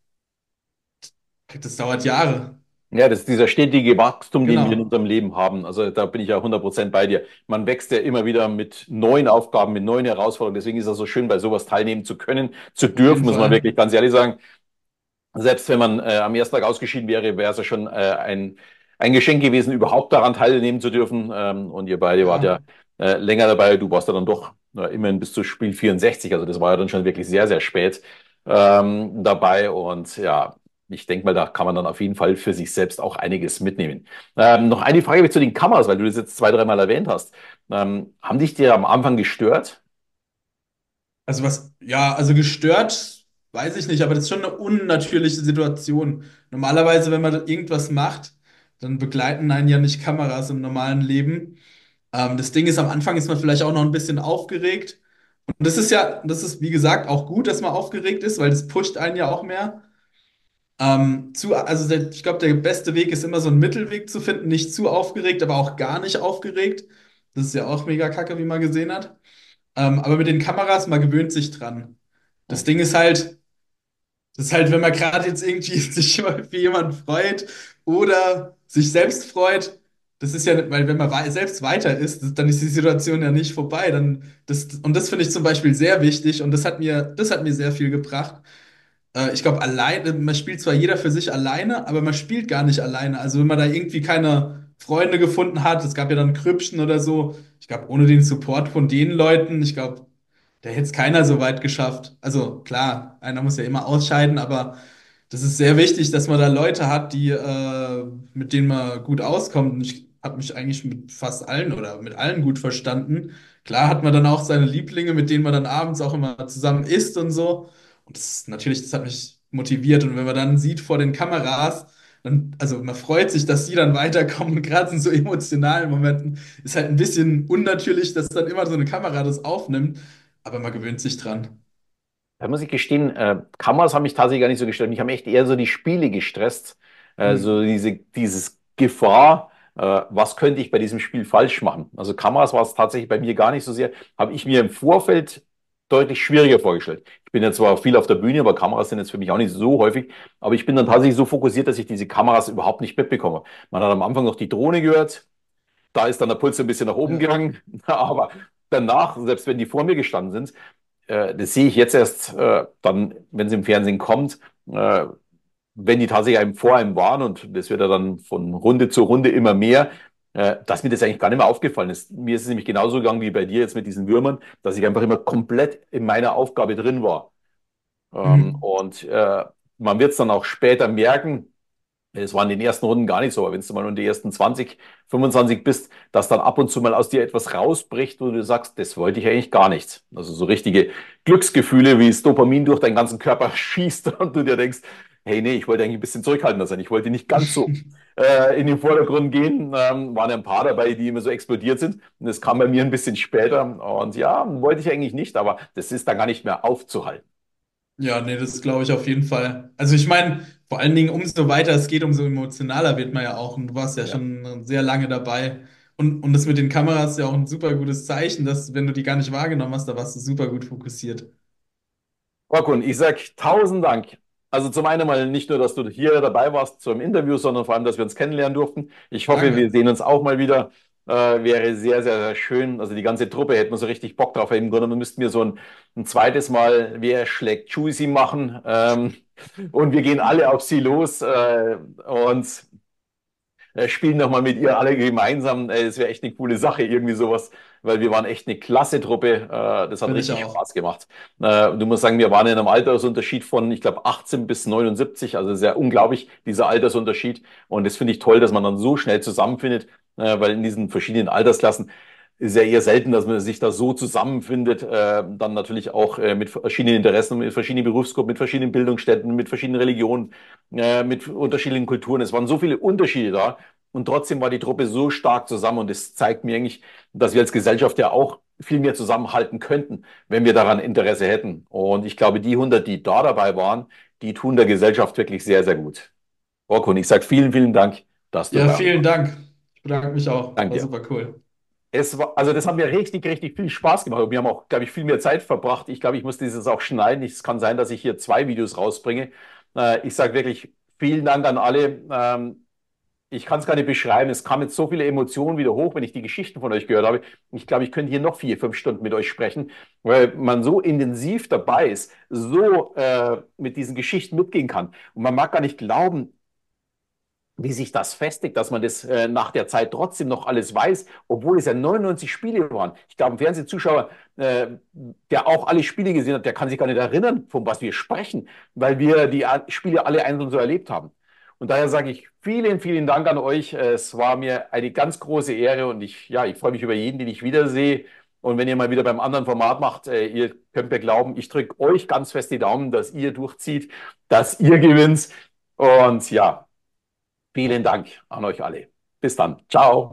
das dauert Jahre. Ja, das ist dieser stetige Wachstum, den wir in Genau. unserem Leben haben. Also da bin ich ja 100% bei dir. Man wächst ja immer wieder mit neuen Aufgaben, mit neuen Herausforderungen. Deswegen ist es so schön, bei sowas teilnehmen zu können, zu Auf dürfen, jeden muss man Fall. wirklich ganz ehrlich sagen. Selbst wenn man am ersten Tag ausgeschieden wäre, wäre es ja schon ein Geschenk gewesen, überhaupt daran teilnehmen zu dürfen. Und ihr beide wart ja Ja. länger dabei. Du warst ja dann doch immerhin bis zu Spiel 64. Also das war ja dann schon wirklich sehr, sehr spät dabei. Und ja, ich denke mal, da kann man dann auf jeden Fall für sich selbst auch einiges mitnehmen. Noch eine Frage zu den Kameras, weil du das jetzt zwei, dreimal erwähnt hast. Haben dich die am Anfang gestört? Also ja, also gestört, weiß ich nicht, aber das ist schon eine unnatürliche Situation. Normalerweise, wenn man irgendwas macht, dann begleiten einen ja nicht Kameras im normalen Leben. Das Ding ist, am Anfang ist man vielleicht auch noch ein bisschen aufgeregt. Und das ist wie gesagt auch gut, dass man aufgeregt ist, weil das pusht einen ja auch mehr. Ich glaube, der beste Weg ist immer so einen Mittelweg zu finden, nicht zu aufgeregt, aber auch gar nicht aufgeregt. Das ist ja auch mega kacke, wie man gesehen hat. Aber mit den Kameras, man gewöhnt sich dran. Das Ding das ist halt, wenn man gerade jetzt irgendwie sich für jemanden freut oder sich selbst freut, das ist ja, weil wenn man selbst weiter ist, dann ist die Situation ja nicht vorbei. Und das finde ich zum Beispiel sehr wichtig und das hat mir sehr viel gebracht. Ich glaube, alleine, man spielt zwar jeder für sich alleine, aber man spielt gar nicht alleine. Also wenn man da irgendwie keine Freunde gefunden hat, es gab ja dann Grüppchen oder so, ich glaube, ohne den Support von den Leuten, ich glaube, da hätte es keiner so weit geschafft. Also klar, einer muss ja immer ausscheiden, aber das ist sehr wichtig, dass man da Leute hat, mit denen man gut auskommt. Und ich habe mich eigentlich mit fast allen oder mit allen gut verstanden. Klar hat man dann auch seine Lieblinge, mit denen man dann abends auch immer zusammen isst und so. Und das hat mich motiviert. Und wenn man dann sieht vor den Kameras, also man freut sich, dass die dann weiterkommen. Und gerade in so emotionalen Momenten ist halt ein bisschen unnatürlich, dass dann immer so eine Kamera das aufnimmt. Aber man gewöhnt sich dran. Da muss ich gestehen, Kameras haben mich tatsächlich gar nicht so gestresst. Mich haben echt eher so die Spiele gestresst. So Hm. dieses Gefahr, was könnte ich bei diesem Spiel falsch machen? Also Kameras war es tatsächlich bei mir gar nicht so sehr. Habe ich mir im Vorfeld deutlich schwieriger vorgestellt. Ich bin ja zwar viel auf der Bühne, aber Kameras sind jetzt für mich auch nicht so häufig. Aber ich bin dann tatsächlich so fokussiert, dass ich diese Kameras überhaupt nicht mitbekomme. Man hat am Anfang noch die Drohne gehört. Da ist dann der Puls ein bisschen nach oben Ja. gegangen. Aber danach, selbst wenn die vor mir gestanden sind, das sehe ich jetzt erst dann, wenn es im Fernsehen kommt, äh, wenn die tatsächlich einem vor einem waren und das wird ja dann von Runde zu Runde immer mehr, dass mir das eigentlich gar nicht mehr aufgefallen ist. Mir ist es nämlich genauso gegangen wie bei dir jetzt mit diesen Würmern, dass ich einfach immer komplett in meiner Aufgabe drin war. Mhm. Und man wird es dann auch später merken, es war in den ersten Runden gar nicht so, aber wenn du mal in die ersten 20, 25 bist, dass dann ab und zu mal aus dir etwas rausbricht, wo du sagst, das wollte ich eigentlich gar nicht. Also so richtige Glücksgefühle, wie das Dopamin durch deinen ganzen Körper schießt und du dir denkst, hey, nee, ich wollte eigentlich ein bisschen zurückhaltender sein. Ich wollte nicht ganz so in den Vordergrund gehen. Waren ein paar dabei, die immer so explodiert sind. Und das kam bei mir ein bisschen später. Und ja, wollte ich eigentlich nicht, aber das ist dann gar nicht mehr aufzuhalten. Ja, nee, das glaube ich auf jeden Fall. Also ich meine, vor allen Dingen, umso weiter es geht, umso emotionaler wird man ja auch. Und du warst ja Ja. schon sehr lange dabei. Und das mit den Kameras ist ja auch ein super gutes Zeichen, dass, wenn du die gar nicht wahrgenommen hast, da warst du super gut fokussiert. Orkun, ich sag tausend Dank. Also zum einen mal nicht nur, dass du hier dabei warst zum Interview, sondern vor allem, dass wir uns kennenlernen durften. Ich hoffe, wir Danke. sehen uns auch mal wieder. Wäre sehr, sehr, sehr schön. Also die ganze Truppe hätte man so richtig Bock drauf. Im Grunde genommen müssten wir so ein zweites Mal, wer schlägt Juicy machen. Und wir gehen alle auf sie los und spielen nochmal mit ihr alle gemeinsam. Das wäre echt eine coole Sache, irgendwie sowas, weil wir waren echt eine klasse Truppe. Das hat Bin ich richtig auch. Spaß gemacht. Du musst sagen, wir waren in einem Altersunterschied von, ich glaube, 18 bis 79, also sehr unglaublich, dieser Altersunterschied. Und das finde ich toll, dass man dann so schnell zusammenfindet. weil in diesen verschiedenen Altersklassen ist ja eher selten, dass man sich da so zusammenfindet, dann natürlich auch mit verschiedenen Interessen, mit verschiedenen Berufsgruppen, mit verschiedenen Bildungsstätten, mit verschiedenen Religionen, mit unterschiedlichen Kulturen. Es waren so viele Unterschiede da und trotzdem war die Truppe so stark zusammen und das zeigt mir eigentlich, dass wir als Gesellschaft ja auch viel mehr zusammenhalten könnten, wenn wir daran Interesse hätten. Und ich glaube, die 100, die da dabei waren, die tun der Gesellschaft wirklich sehr, sehr gut. Rocco, und ich sage vielen, vielen Dank, dass du Ja, bei uns vielen warst. Dank. Ich bedanke mich auch. Danke War dir. super cool. Also das hat mir richtig, richtig viel Spaß gemacht. Und wir haben auch, glaube ich, viel mehr Zeit verbracht. Ich glaube, ich muss dieses auch schneiden. Es kann sein, dass ich hier 2 Videos rausbringe. Ich sage wirklich vielen Dank an alle. Ich kann es gar nicht beschreiben. Es kamen jetzt so viele Emotionen wieder hoch, wenn ich die Geschichten von euch gehört habe. Ich glaube, ich könnte hier noch 4, 5 Stunden mit euch sprechen, weil man so intensiv dabei ist, so mit diesen Geschichten mitgehen kann. Und man mag gar nicht glauben, wie sich das festigt, dass man das nach der Zeit trotzdem noch alles weiß, obwohl es ja 99 Spiele waren. Ich glaube, ein Fernsehzuschauer, der auch alle Spiele gesehen hat, der kann sich gar nicht erinnern, von was wir sprechen, weil wir die Spiele alle einzeln so erlebt haben. Und daher sage ich vielen, vielen Dank an euch. Es war mir eine ganz große Ehre und ja, ich freue mich über jeden, den ich wiedersehe. Und wenn ihr mal wieder beim anderen Format macht, ihr könnt mir glauben, ich drücke euch ganz fest die Daumen, dass ihr durchzieht, dass ihr gewinnt. Und ja, vielen Dank an euch alle. Bis dann. Ciao.